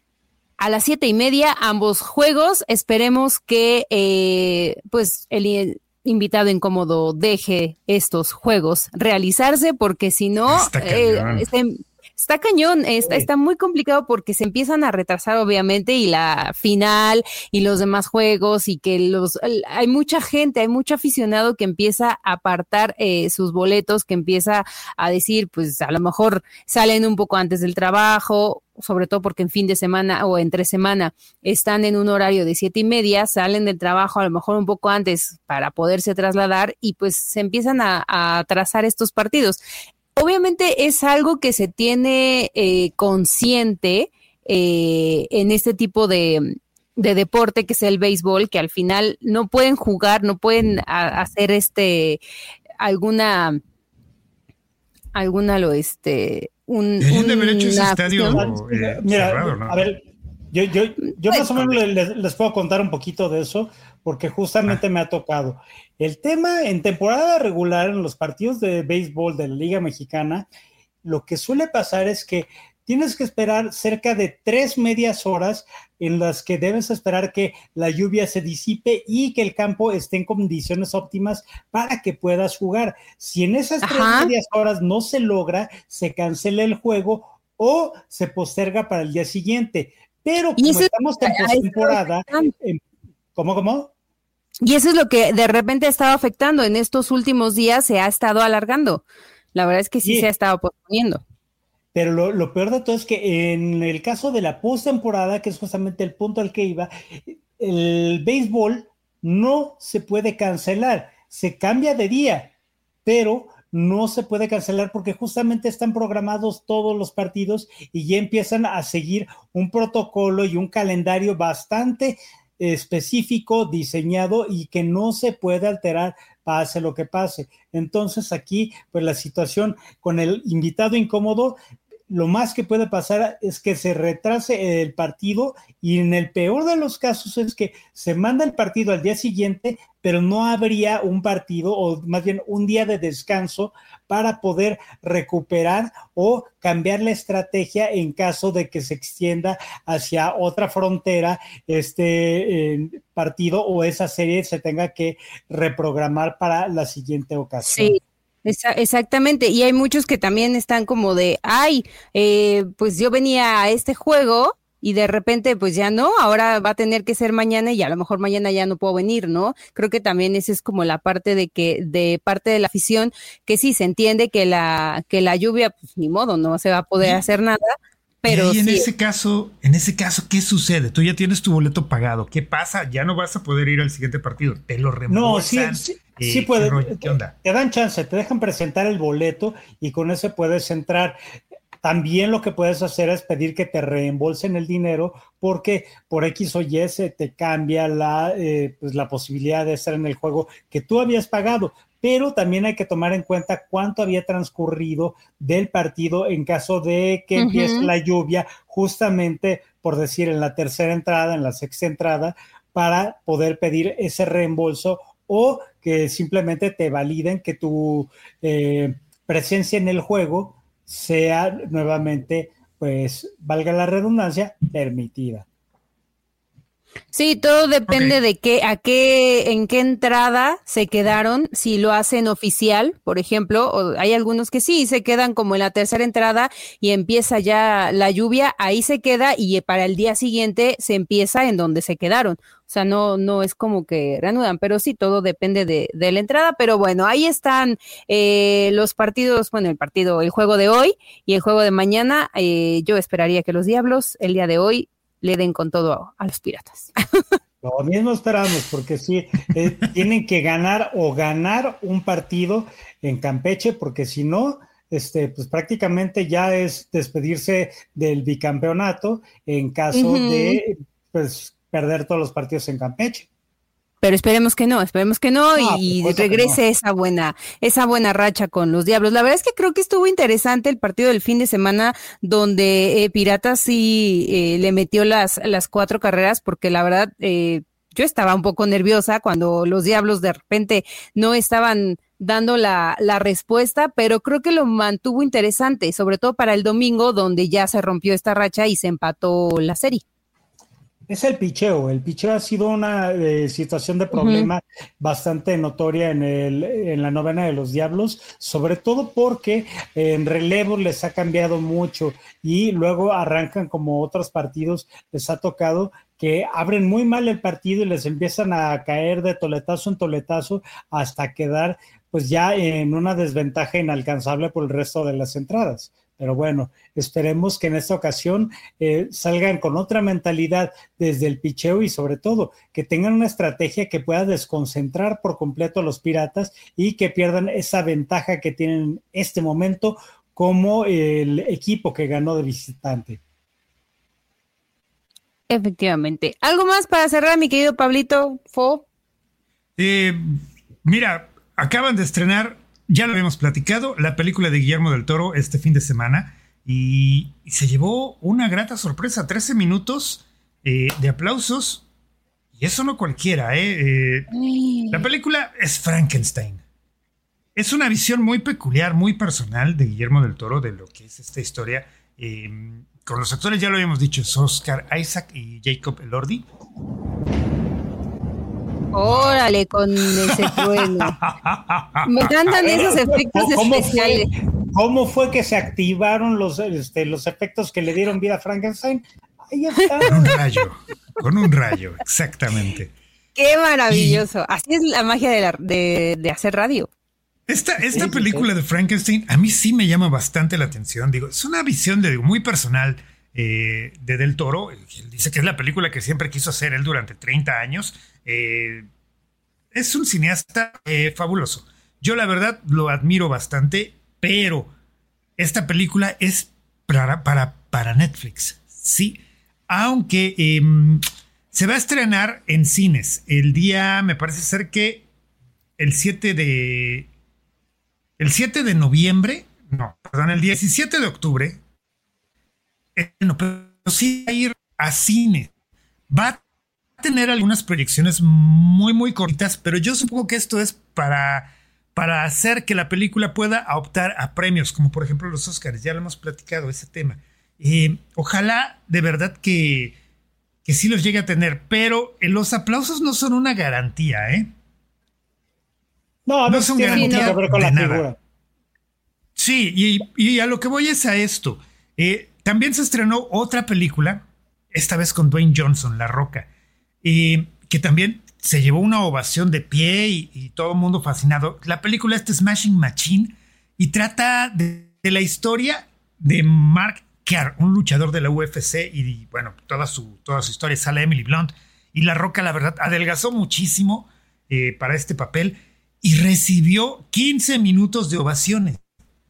a las siete y media, ambos juegos. Esperemos que eh, pues el invitado incómodo deje estos juegos realizarse, porque si no, eh, se, Está cañón, está, está muy complicado porque se empiezan a retrasar obviamente y la final y los demás juegos y que los hay mucha gente, hay mucho aficionado que empieza a apartar eh, sus boletos, que empieza a decir pues a lo mejor salen un poco antes del trabajo, sobre todo porque en fin de semana o entre semana están en un horario de siete y media, salen del trabajo a lo mejor un poco antes para poderse trasladar y pues se empiezan a, a trazar estos partidos. Obviamente es algo que se tiene eh, consciente eh, en este tipo de, de deporte que es el béisbol, que al final no pueden jugar, no pueden a, hacer este alguna alguna lo este un, Deberían de haber hecho ese estadio eh, mira, cerrado, ¿no? A ver, yo, yo, yo más o menos les, les puedo contar un poquito de eso, porque justamente ah. me ha tocado. El tema en temporada regular, en los partidos de béisbol de la Liga Mexicana, lo que suele pasar es que tienes que esperar cerca de tres medias horas en las que debes esperar que la lluvia se disipe y que el campo esté en condiciones óptimas para que puedas jugar. Si en esas Ajá. tres medias horas no se logra, se cancela el juego o se posterga para el día siguiente. Pero como ese, estamos en postemporada, ¿cómo, cómo? Y eso es lo que de repente ha estado afectando. En estos últimos días se ha estado alargando. La verdad es que sí, sí. se ha estado posponiendo. Pero lo, lo peor de todo es que en el caso de la postemporada, que es justamente el punto al que iba, el béisbol no se puede cancelar. Se cambia de día, pero no se puede cancelar porque justamente están programados todos los partidos y ya empiezan a seguir un protocolo y un calendario bastante específico, diseñado y que no se puede alterar pase lo que pase. Entonces aquí, pues la situación con el invitado incómodo, lo más que puede pasar es que se retrase el partido y en el peor de los casos es que se manda el partido al día siguiente, pero no habría un partido o más bien un día de descanso para poder recuperar o cambiar la estrategia en caso de que se extienda hacia otra frontera este eh, partido o esa serie se tenga que reprogramar para la siguiente ocasión. Sí. Exactamente, y hay muchos que también están como de, ay, eh, pues yo venía a este juego y de repente pues ya no, ahora va a tener que ser mañana y a lo mejor mañana ya no puedo venir, ¿no? Creo que también esa es como la parte de que, de parte de la afición, que sí se entiende que la, que la lluvia, pues ni modo, no se va a poder hacer nada. Pero y en sí. ese caso, en ese caso, ¿qué sucede? Tú ya tienes tu boleto pagado. ¿Qué pasa? Ya no vas a poder ir al siguiente partido. Te lo reembolsan. No, sí, sí, eh, sí puede. ¿Qué, ¿Qué onda? Te dan chance, te dejan presentar el boleto y con ese puedes entrar. También lo que puedes hacer es pedir que te reembolsen el dinero porque por X o Y se te cambia la, eh, pues la posibilidad de estar en el juego que tú habías pagado. Pero también hay que tomar en cuenta cuánto había transcurrido del partido en caso de que uh-huh. empiece la lluvia, justamente por decir en la tercera entrada, en la sexta entrada, para poder pedir ese reembolso o que simplemente te validen que tu eh, presencia en el juego sea nuevamente, pues, valga la redundancia, permitida. Sí, todo depende okay. de qué, a qué, en qué entrada se quedaron, si lo hacen oficial, por ejemplo, o hay algunos que sí, se quedan como en la tercera entrada y empieza ya la lluvia, ahí se queda y para el día siguiente se empieza en donde se quedaron. O sea, no, no es como que reanudan, pero sí, todo depende de, de la entrada. Pero bueno, ahí están eh, los partidos, bueno, el partido, el juego de hoy y el juego de mañana. Eh, yo esperaría que los Diablos el día de hoy le den con todo a, a los Piratas. Lo mismo esperamos, porque sí, eh, tienen que ganar o ganar un partido en Campeche, porque si no, este, pues prácticamente ya es despedirse del bicampeonato en caso uh-huh. de pues, perder todos los partidos en Campeche. Pero esperemos que no, esperemos que no, no y regrese no. esa buena, esa buena racha con los Diablos. La verdad es que creo que estuvo interesante el partido del fin de semana, donde eh, Piratas sí eh, le metió las, las cuatro carreras, porque la verdad eh, yo estaba un poco nerviosa cuando los Diablos de repente no estaban dando la, la respuesta, pero creo que lo mantuvo interesante, sobre todo para el domingo, donde ya se rompió esta racha y se empató la serie. Es el picheo. El picheo ha sido una eh, situación de problema uh-huh. bastante notoria en, el, en la novena de los Diablos, sobre todo porque eh, en relevo les ha cambiado mucho y luego arrancan como otros partidos, les ha tocado que abren muy mal el partido y les empiezan a caer de toletazo en toletazo hasta quedar pues ya en una desventaja inalcanzable por el resto de las entradas. Pero bueno, esperemos que en esta ocasión eh, salgan con otra mentalidad desde el picheo y sobre todo que tengan una estrategia que pueda desconcentrar por completo a los Piratas y que pierdan esa ventaja que tienen en este momento como el equipo que ganó de visitante. Efectivamente. ¿Algo más para cerrar, mi querido Pablito Fo? Eh, mira, acaban de estrenar, ya lo habíamos platicado, la película de Guillermo del Toro este fin de semana y, y se llevó una grata sorpresa, trece minutos eh, de aplausos y eso no cualquiera. Eh, eh, la película es Frankenstein. Es una visión muy peculiar, muy personal de Guillermo del Toro de lo que es esta historia. Eh, con los actores ya lo habíamos dicho, es Oscar Isaac y Jacob Elordi. Órale con ese trueno. Me encantan esos efectos ¿Cómo especiales. Fue, ¿Cómo fue que se activaron los, este, los efectos que le dieron vida a Frankenstein? Ahí está. Con un rayo, con un rayo, exactamente. Qué maravilloso. Y así es la magia de, la, de, de hacer radio. Esta, esta sí, película sí. de Frankenstein a mí sí me llama bastante la atención. Digo, es una visión de, muy personal eh, de Del Toro. Él dice que es la película que siempre quiso hacer él durante treinta años. Eh, es un cineasta eh, fabuloso. Yo la verdad lo admiro bastante, pero esta película es para, para, para Netflix, sí. Aunque eh, se va a estrenar en cines el día, me parece ser que el siete de... El siete de noviembre, no, perdón, el diecisiete de octubre, eh, no, pero sí va a ir a cine. Va a tener algunas proyecciones muy, muy cortitas, pero yo supongo que esto es para, para hacer que la película pueda optar a premios, como por ejemplo los Oscars. Ya lo hemos platicado, ese tema. Eh, ojalá de verdad que, que sí los llegue a tener, pero los aplausos no son una garantía, ¿eh? No, no son garantía que ver con de la nada. Figura. Sí, y, y a lo que voy es a esto. Eh, también se estrenó otra película, esta vez con Dwayne Johnson, La Roca, eh, que también se llevó una ovación de pie y, y todo el mundo fascinado. La película es Smashing Machine y trata de, de la historia de Mark Kerr, un luchador de la U F C y bueno, toda su, toda su historia. Sale Emily Blunt y La Roca, la verdad, adelgazó muchísimo eh, para este papel y recibió quince minutos de ovaciones.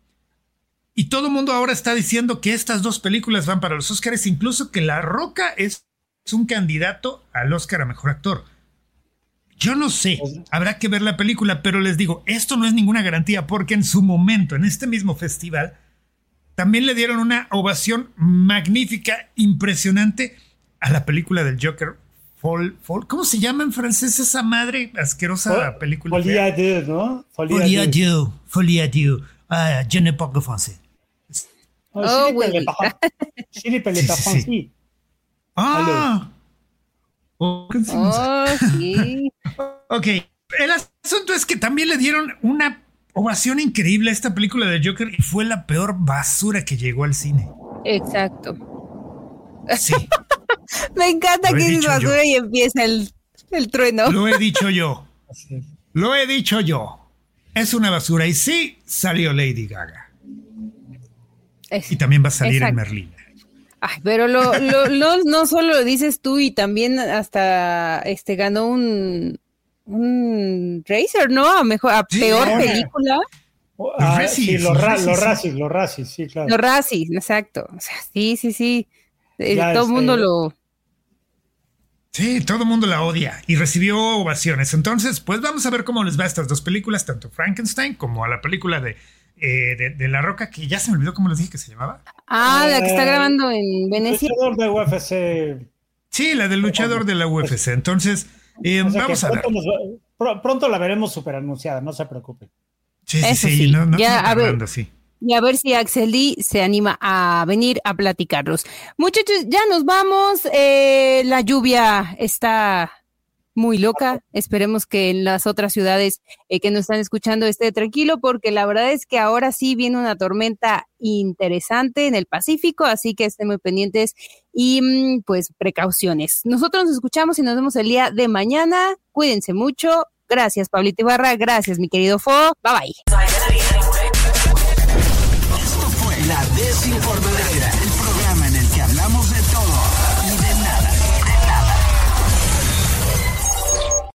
Y todo el mundo ahora está diciendo que estas dos películas van para los Oscars, incluso que La Roca es un candidato al Oscar a Mejor Actor. Yo no sé, habrá que ver la película, pero les digo, esto no es ninguna garantía porque en su momento, en este mismo festival, también le dieron una ovación magnífica, impresionante a la película del Joker. Fall, fall, ¿cómo se llama en francés esa madre asquerosa Fol, película? Folie à deux, ¿no? Folie à deux, Folie à deux. Ah, je ne parle français. Oh, oui. Sí, le parle pas français. Ah. Oh, sí. Ok, el asunto es que también le dieron una ovación increíble a esta película de Joker y fue la peor basura que llegó al cine. Exacto. Sí. Me encanta que dices basura yo. Y empieza el, el trueno. Lo he dicho yo. Lo he dicho yo. Es una basura. Y sí, salió Lady Gaga. Es, y también va a salir exacto. en Merlina. Ay, pero lo, lo, lo, no solo lo dices tú, y también hasta este ganó un, un Razer, ¿no? A mejor, a sí, peor ahora. película. Ah, Racis, sí, los, los, ra, Racis, los Racis, los Racis, sí, claro. Los Racis, exacto. O sea, sí, sí, sí. Ya, todo el mundo este... lo... Sí, todo el mundo la odia y recibió ovaciones. Entonces, pues vamos a ver cómo les va a estas dos películas, tanto Frankenstein como a la película de, eh, de, de La Roca, que ya se me olvidó cómo les dije que se llamaba. Ah, eh, la que está grabando en Venecia. Luchador de U F C. Sí, la del luchador de la U F C. Entonces, eh, o sea vamos a ver. Nos, pronto la veremos súper anunciada, no se preocupen. Sí, sí, sí, sí. No, no, ya, no a ver, sí. y a ver si Axel D se anima a venir a platicarlos. Muchachos, ya nos vamos. Eh, la lluvia está muy loca. Esperemos que en las otras ciudades eh, que nos están escuchando esté tranquilo, porque la verdad es que ahora sí viene una tormenta interesante en el Pacífico, así que estén muy pendientes y pues precauciones. Nosotros nos escuchamos y nos vemos el día de mañana. Cuídense mucho. Gracias, Pablito Ibarra. Gracias, mi querido Fo. Bye bye. Esto fue La Desinformadera, el programa